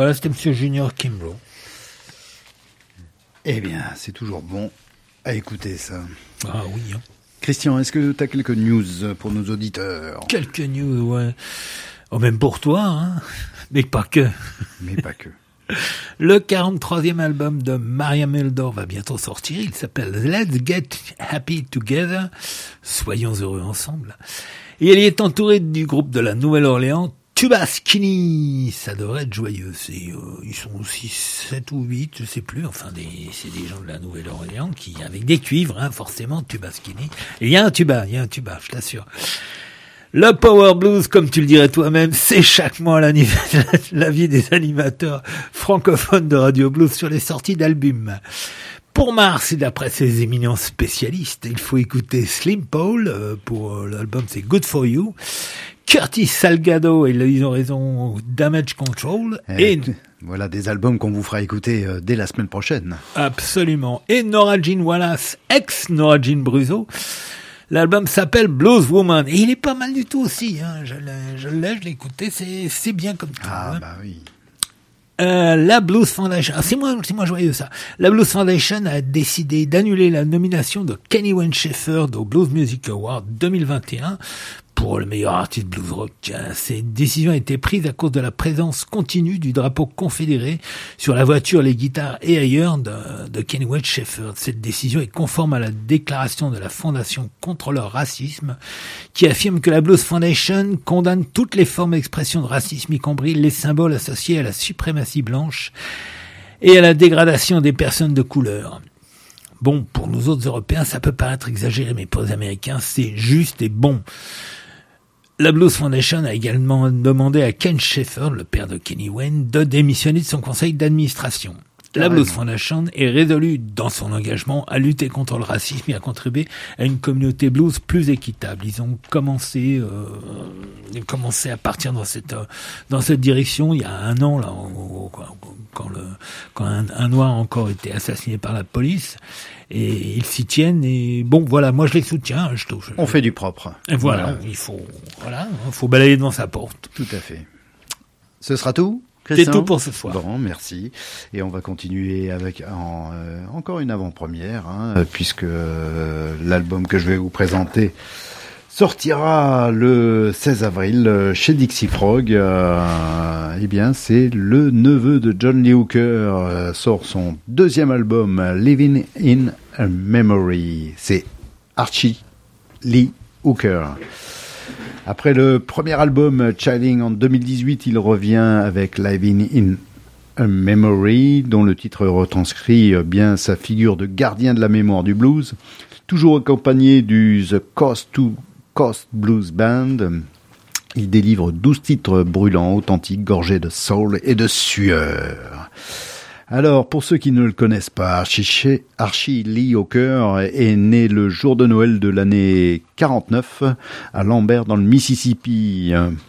Voilà, c'était Monsieur Junior Kimbrough. Eh bien, c'est toujours bon à écouter ça. Ah oui. Hein. Christian, est-ce que tu as quelques news pour nos auditeurs? Quelques news, ouais. Oh, même pour toi, hein. Mais pas que. Mais pas que. Le quarante-troisième album de Maria Muldaur va bientôt sortir. Il s'appelle Let's Get Happy Together. Soyons heureux ensemble. Et elle y est entourée du groupe de la Nouvelle-Orléans, Tuba Skinny. Ça devrait être joyeux. C'est, euh, ils sont aussi sept ou huit, je sais plus. Enfin, des, c'est des gens de la Nouvelle-Orléans qui, avec des cuivres, hein, forcément, Tuba Skinny. Et il y a un tuba, il y a un tuba, je t'assure. Le Power Blues, comme tu le dirais toi-même, c'est chaque mois l'avis des animateurs francophones de Radio Blues sur les sorties d'albums. Pour mars, et d'après ses éminents spécialistes, il faut écouter Slim Paul, euh, pour euh, l'album c'est Good For You, Curtis Salgado, et là ils ont raison, Damage Control, et, et voilà des albums qu'on vous fera écouter euh, dès la semaine prochaine. Absolument. Et Nora Jean Wallace, ex-Nora Jean Bruzo. L'album s'appelle Blues Woman, et il est pas mal du tout aussi, hein. Je l'ai, je l'ai, je l'ai écouté, c'est, c'est bien comme tout. Ah, hein. bah oui. Euh, la Blues Foundation, ah, c'est moins, c'est moins joyeux ça. La Blues Foundation a décidé d'annuler la nomination de Kenny Wayne Shepherd au Blues Music Award deux mille vingt et un pour le meilleur artiste blues rock. Cette décision a été prise à cause de la présence continue du drapeau confédéré sur la voiture, les guitares et ailleurs de, de Kenny Wayne Shepherd. Cette décision est conforme à la déclaration de la Fondation contre le racisme, qui affirme que la Blues Foundation condamne toutes les formes d'expression de racisme, y compris les symboles associés à la suprématie blanche et à la dégradation des personnes de couleur. Bon, pour nous autres Européens, ça peut paraître exagéré, mais pour les Américains, c'est juste et bon. La Blues Foundation a également demandé à Ken Shepherd, le père de Kenny Wayne, de démissionner de son conseil d'administration. La Blues Foundation est résolue dans son engagement à lutter contre le racisme et à contribuer à une communauté blues plus équitable. Ils ont commencé, euh, commencé à partir dans cette euh, dans cette direction il y a un an là, quand le quand un, un noir a encore été assassiné par la police. Et ils s'y tiennent, et bon, voilà, moi je les soutiens, je trouve. On fait du propre. Et voilà, voilà. il faut, voilà, il faut balayer devant sa porte. Tout à fait. Ce sera tout, Christian ? C'est tout pour ce soir. Bon, merci. Et on va continuer avec en, euh, encore une avant-première, hein, puisque euh, l'album que je vais vous présenter sortira le seize avril chez Dixie Frog. Euh, eh bien, c'est le neveu de John Lee Hooker, euh, sort son deuxième album, Living in a Memory. C'est Archie Lee Hooker. Après le premier album, Childing, en deux mille dix-huit, il revient avec Living in a Memory, dont le titre retranscrit bien sa figure de gardien de la mémoire du blues, toujours accompagné du The Coast to Coast Blues Band. Il délivre douze titres brûlants, authentiques, gorgés de soul et de sueur. Alors, pour ceux qui ne le connaissent pas, Archie, Archie Lee Hooker est né le jour de Noël de l'année quarante-neuf à Lambert dans le Mississippi.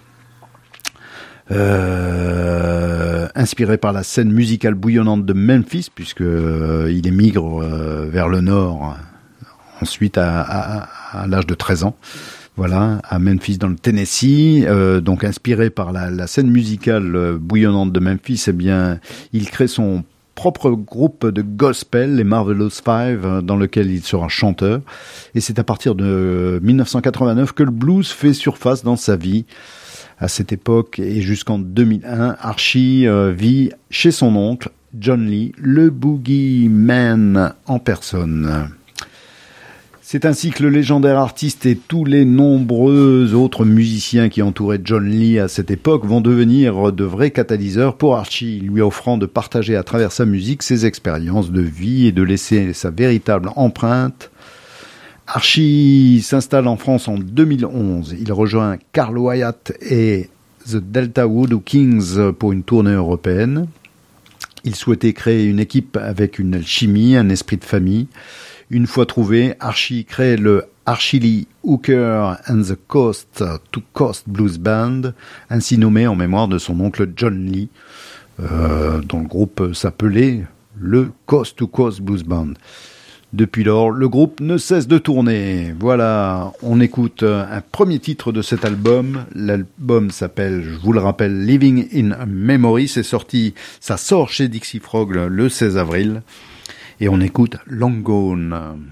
Euh, inspiré par la scène musicale bouillonnante de Memphis, puisque euh, il émigre euh, vers le nord ensuite à, à, à l'âge de treize ans. Voilà, à Memphis dans le Tennessee, euh, donc inspiré par la, la scène musicale euh, bouillonnante de Memphis, eh bien, il crée son propre groupe de gospel, les Marvelous Five, euh, dans lequel il sera chanteur. Et c'est à partir de euh, dix-neuf cent quatre-vingt-neuf que le blues fait surface dans sa vie. À cette époque et jusqu'en deux mille un, Archie euh, vit chez son oncle, John Lee, le Boogie Man en personne. C'est ainsi que le légendaire artiste et tous les nombreux autres musiciens qui entouraient John Lee à cette époque vont devenir de vrais catalyseurs pour Archie, lui offrant de partager à travers sa musique ses expériences de vie et de laisser sa véritable empreinte. Archie s'installe en France en deux mille onze. Il rejoint Carl Wyatt et The Delta Voodoo Kings pour une tournée européenne. Il souhaitait créer une équipe avec une alchimie, un esprit de famille. Une fois trouvé, Archie crée le Archie Lee Hooker and the Coast to Coast Blues Band, ainsi nommé en mémoire de son oncle John Lee, euh, dont le groupe s'appelait le Coast to Coast Blues Band. Depuis lors, le groupe ne cesse de tourner. Voilà, on écoute un premier titre de cet album. L'album s'appelle, je vous le rappelle, Living in Memory. C'est sorti, ça sort chez Dixie Frog le seize avril. Et on écoute Long Gone.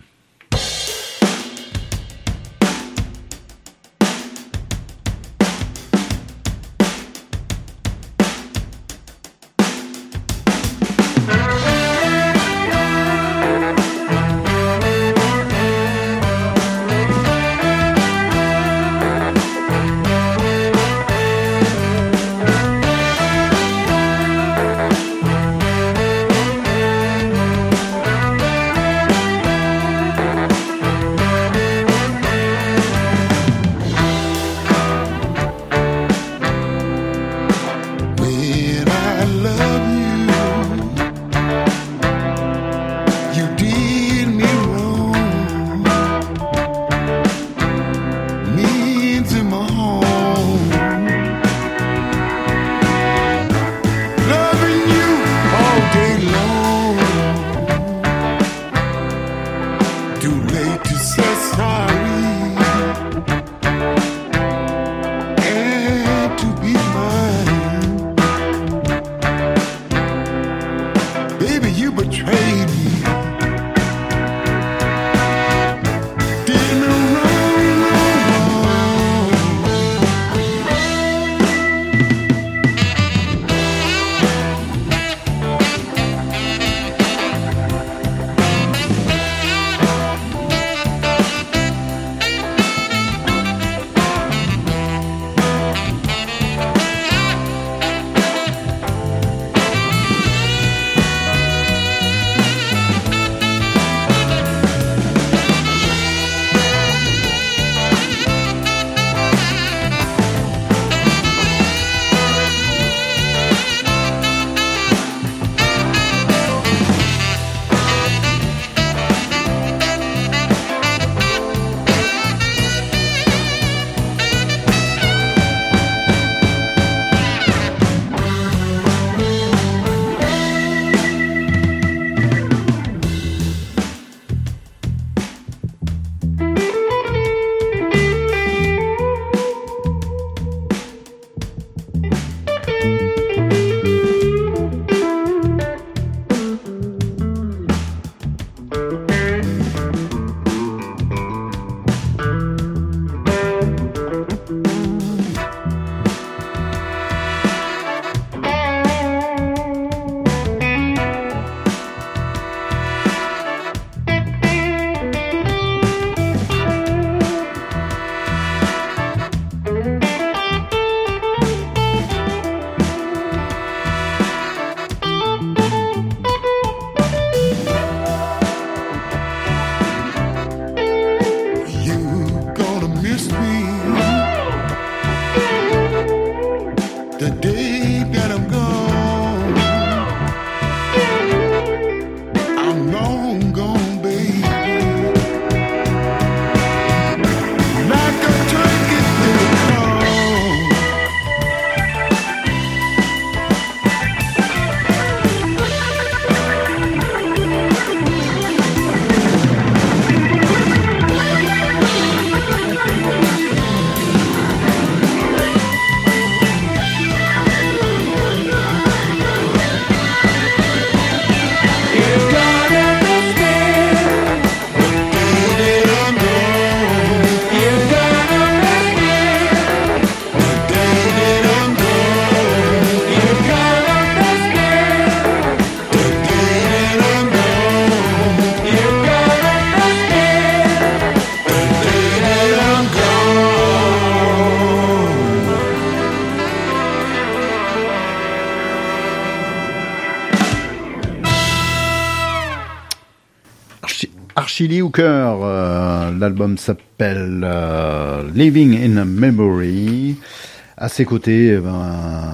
Chili Hooker, euh, l'album s'appelle euh, Living in Memory. À ses côtés, eh ben,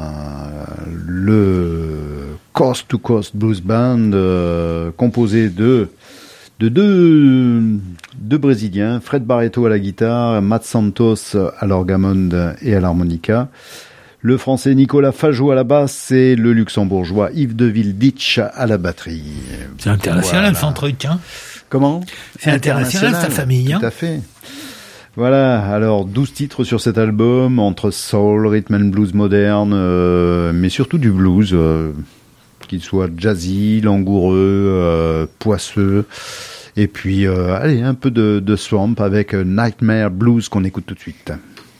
le Coast to Coast Blues Band, euh, composé de, de deux, deux Brésiliens, Fred Barreto à la guitare, Matt Santos à l'orgamond et à l'harmonica. Le français Nicolas Fajot à la basse et le luxembourgeois Yves de Vilditch à la batterie. C'est international, Voilà. son truc, hein. Comment? C'est international, sa famille, hein. Tout à fait. Voilà, alors douze titres sur cet album, entre soul, rhythm and blues moderne, euh, mais surtout du blues, euh, qu'il soit jazzy, langoureux, euh, poisseux, et puis euh, allez, un peu de, de swamp avec Nightmare Blues qu'on écoute tout de suite.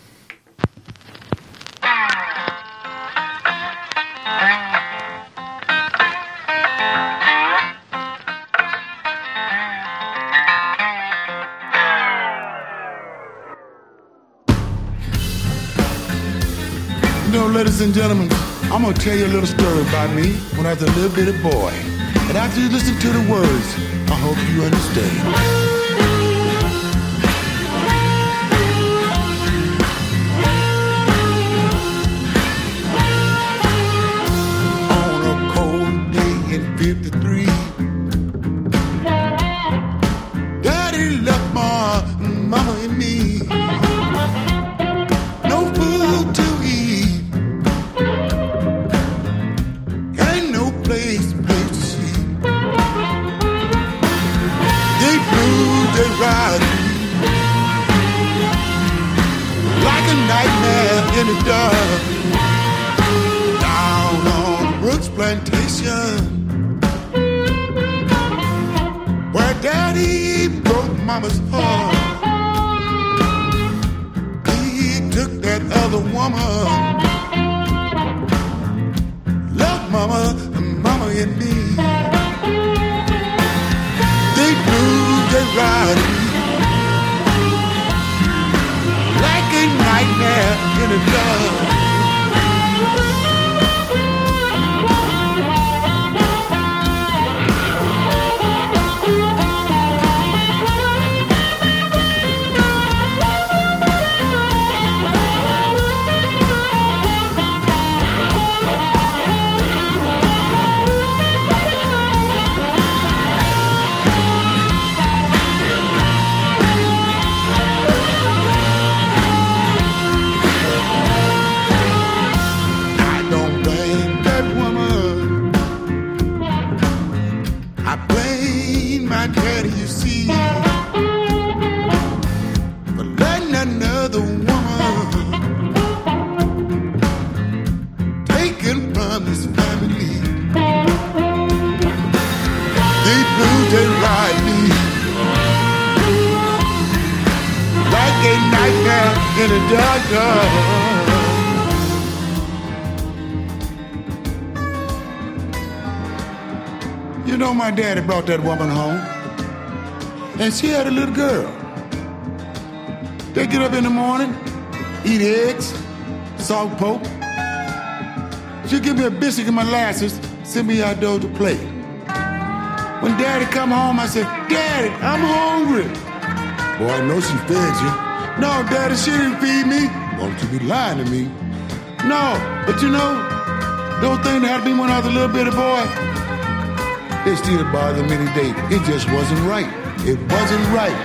You know, ladies and gentlemen, I'm gonna tell you a little story about me when I was a little bitty boy. And after you listen to the words, I hope you understand. On a cold day in fifty-three, Daddy left my mama and me. No food to eat, ain't no place, place to sleep. They blues, they ride me like a nightmare in the dark. Down on Brooks Plantation, where Daddy broke Mama's heart. He took that other woman, left Mama, Mama and me. They blues, they ride me like a nightmare in the dark. I don't blame that woman, I blame my daddy, you see, for letting another woman taken from his family. They blues, they ride me like a nightmare in the dark, dark. You know, my daddy brought that woman home, and she had a little girl. They get up in the morning, eat eggs, salt pork. She'll give me a biscuit and molasses, send me outdoors to play. When Daddy come home, I said, Daddy, I'm hungry. Boy, I know she fed you. No, Daddy, she didn't feed me. Won't you be lying to me? No, but you know, those things that happened to me when I was a little bitty boy, they still bother me today. It just wasn't right. It wasn't right.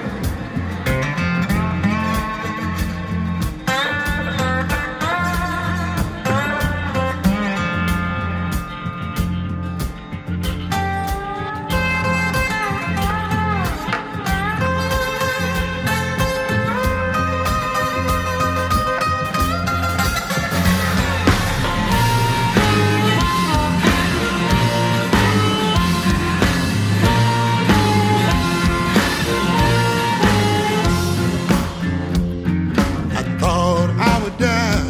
I thought I would die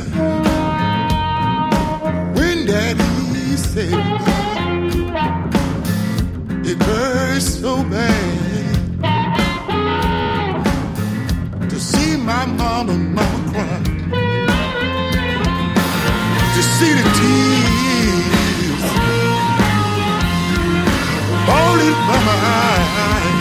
when Daddy said goodbye. It hurts so bad to see my mama, mama cry, to see the tears falling from my eyes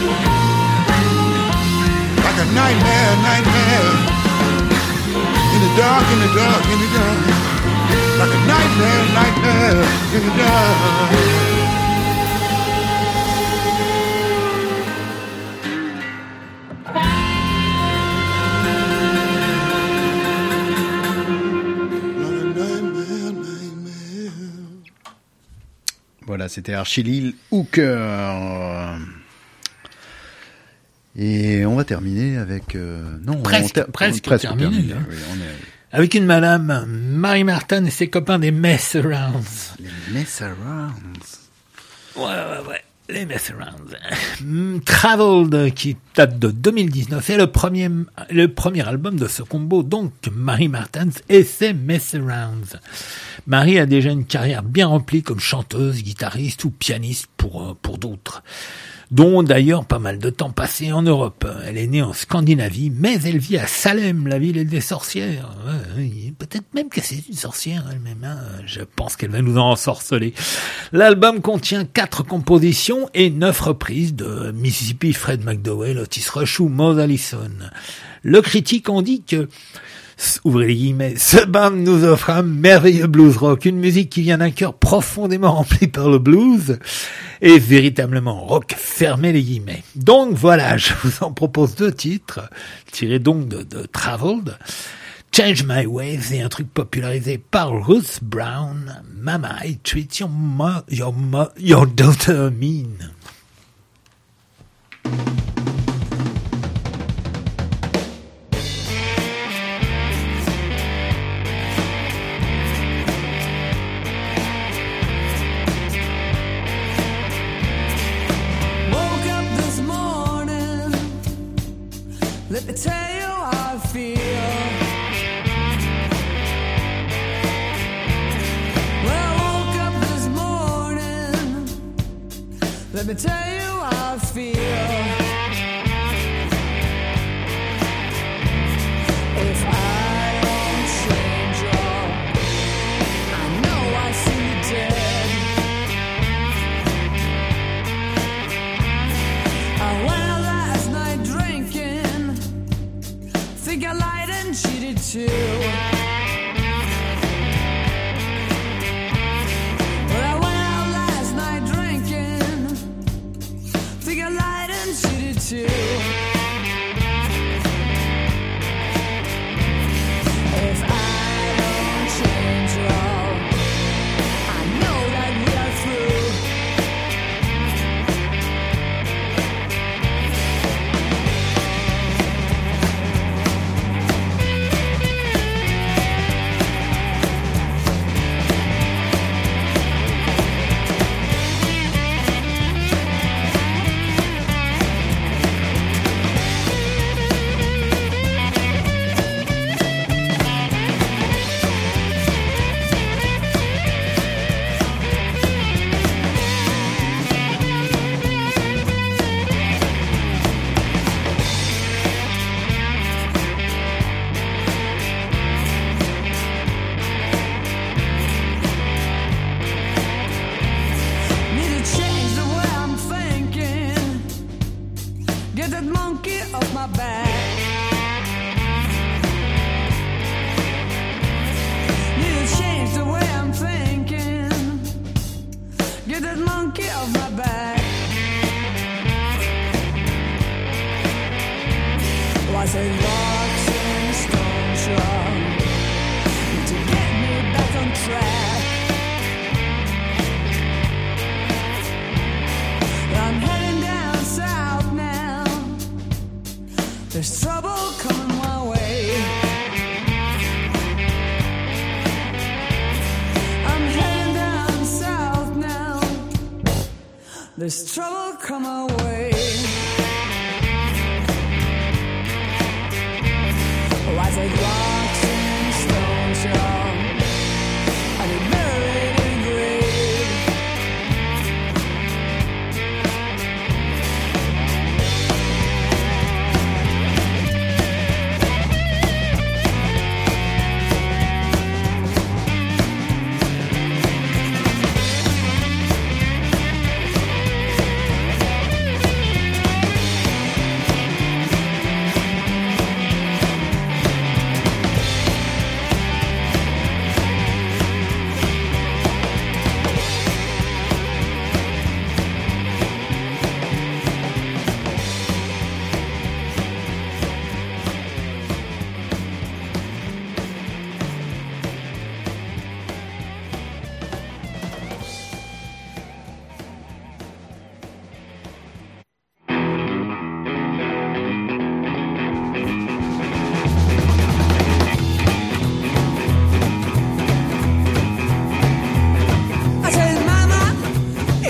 like a nightmare, nightmare. In the dark, in the dark, in the dark, like a nightmare, nightmare in the dark. Like a Voilà, c'était Archie Hooker. Et on va terminer avec... Euh, non, presque, on ter- presque, presque terminé. terminé. Hein. Oui, on est... Avec une madame, Mary Martin et ses copains des Mess Arounds. Les Mess Arounds. Ouais, ouais, ouais. Les Mess Arounds. Traveled, qui date de deux mille dix-neuf, est le premier, le premier album de ce combo, donc Mary Martin et ses Mess Arounds. Mary a déjà une carrière bien remplie comme chanteuse, guitariste ou pianiste pour, pour d'autres, dont d'ailleurs pas mal de temps passé en Europe. Elle est née en Scandinavie, mais elle vit à Salem, la ville des sorcières. Ouais, peut-être même que c'est une sorcière elle-même. Hein. Je pense qu'elle va nous ensorceler. L'album contient quatre compositions et neuf reprises de Mississippi, Fred McDowell, Otis Rush ou Maud Allison. Le critique en dit que ouvrez les guillemets, ce band nous offre un merveilleux blues rock, une musique qui vient d'un cœur profondément rempli par le blues, et véritablement rock, fermez les guillemets. Donc voilà, je vous en propose deux titres, tirés donc de, de Traveled, Change My Ways, et un truc popularisé par Ruth Brown, Mama, I treat your, mo- your, mo- your daughter mean. Let me tell you how I feel. Well, I woke up this morning. Let me tell you how I feel. If I don't change you, I know I see you dead. I went out last night drinking. Think I lied and cheated too. But I went out last night drinking. Think I lied and cheated too. If I don't change you, I know that we are through. Need to change the way I'm thinking. Get that monkey off my back. Need to change the way I'm thinking. Get that monkey off my back. Was it rocks and stones wrong to get me back on track? I'm heading down south now. There's trouble coming my way. I'm heading down south now. There's trouble coming my way. Was it rocks and stones, y'all? Are they buried in grave?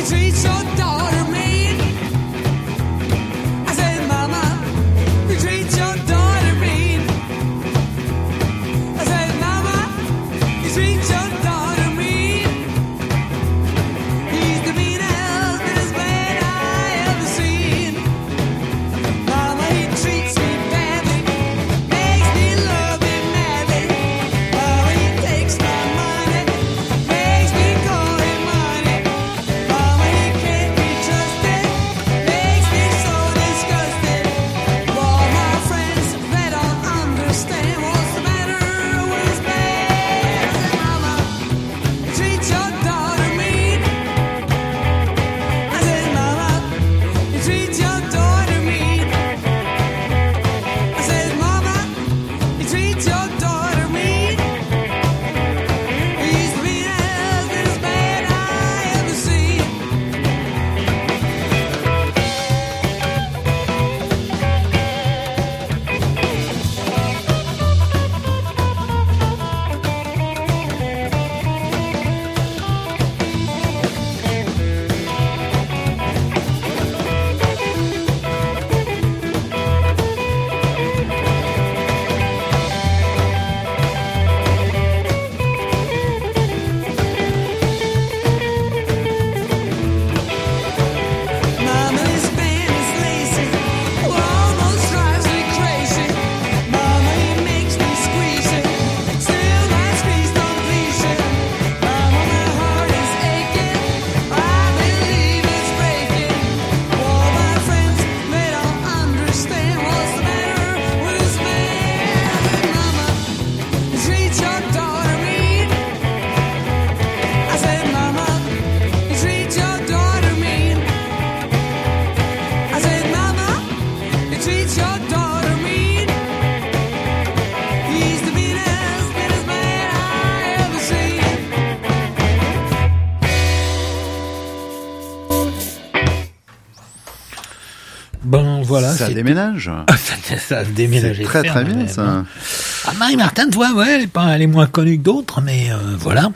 Bon, voilà. Ça déménage. ça, ça déménage. C'est très très bien, même, ça. Hein. Ah, Marie-Martin, toi, ouais, elle est, pas, elle est moins connue que d'autres, mais euh, voilà.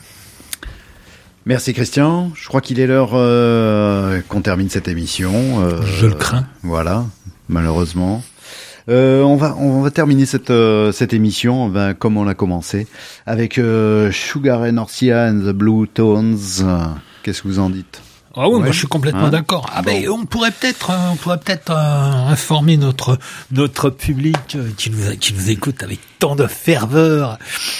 Merci Christian. Je crois qu'il est l'heure euh, qu'on termine cette émission. Euh, Je le crains. Voilà, malheureusement. Euh, on va on va terminer cette euh, cette émission ben, comme on l'a commencé avec euh, Sugar Ray Norcia and the Blue Tones. Qu'est-ce que vous en dites? Ah oui, ouais. moi je suis complètement hein d'accord. Ah bon. Ben on pourrait peut-être, on pourrait peut-être euh, informer notre notre public euh, qui nous qui nous écoute avec tant de ferveur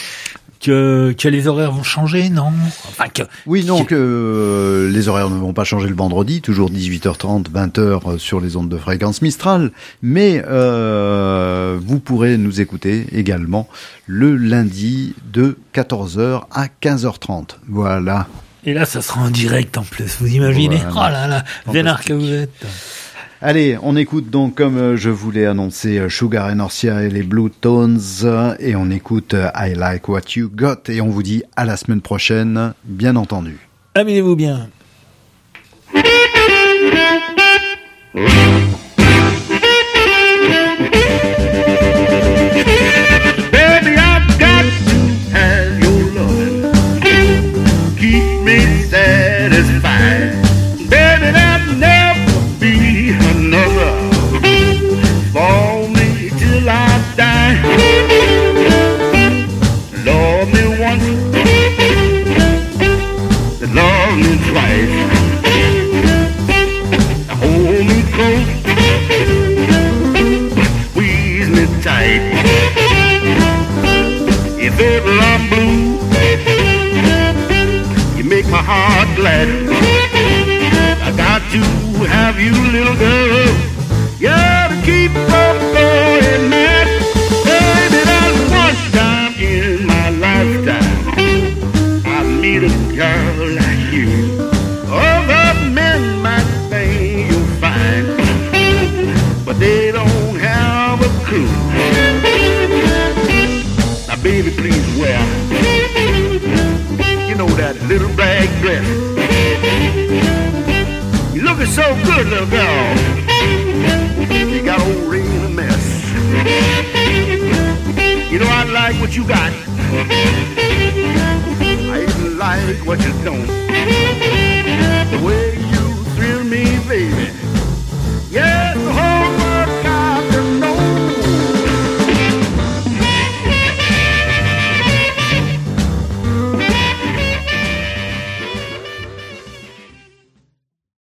que que les horaires vont changer, non? Enfin que oui, non, que, que euh, les horaires ne vont pas changer le vendredi, toujours dix-huit heures trente, vingt heures sur les ondes de fréquence Mistral, mais euh, vous pourrez nous écouter également le lundi de quatorze heures à quinze heures trente. Voilà. Et là, ça sera en direct en plus, vous imaginez? Voilà. Oh là là, vénard que vous êtes. Allez, on écoute donc, comme je vous l'ai annoncé, Sugar Ray Norcia et les Blue Tones, et on écoute I Like What You Got, et on vous dit à la semaine prochaine, bien entendu. Amusez-vous bien. Baby, I've got to have your love. Keep me satisfied. Baby, there'll never be another for me till I die. Love me once, love me twice. Hold me close, squeeze me tight. If ever I'm blue, you make my heart glad. I got to have you, little girl. Yeah, to keep on going mad. Baby, that's one time in my lifetime I meet a girl like you. Other men might think you're fine, but they don't have a clue. Now, baby, please wear, you know, that little black dress. You looking so good, little girl. You got old Ray in a mess. You know I like what you got. I even like what you don't. The way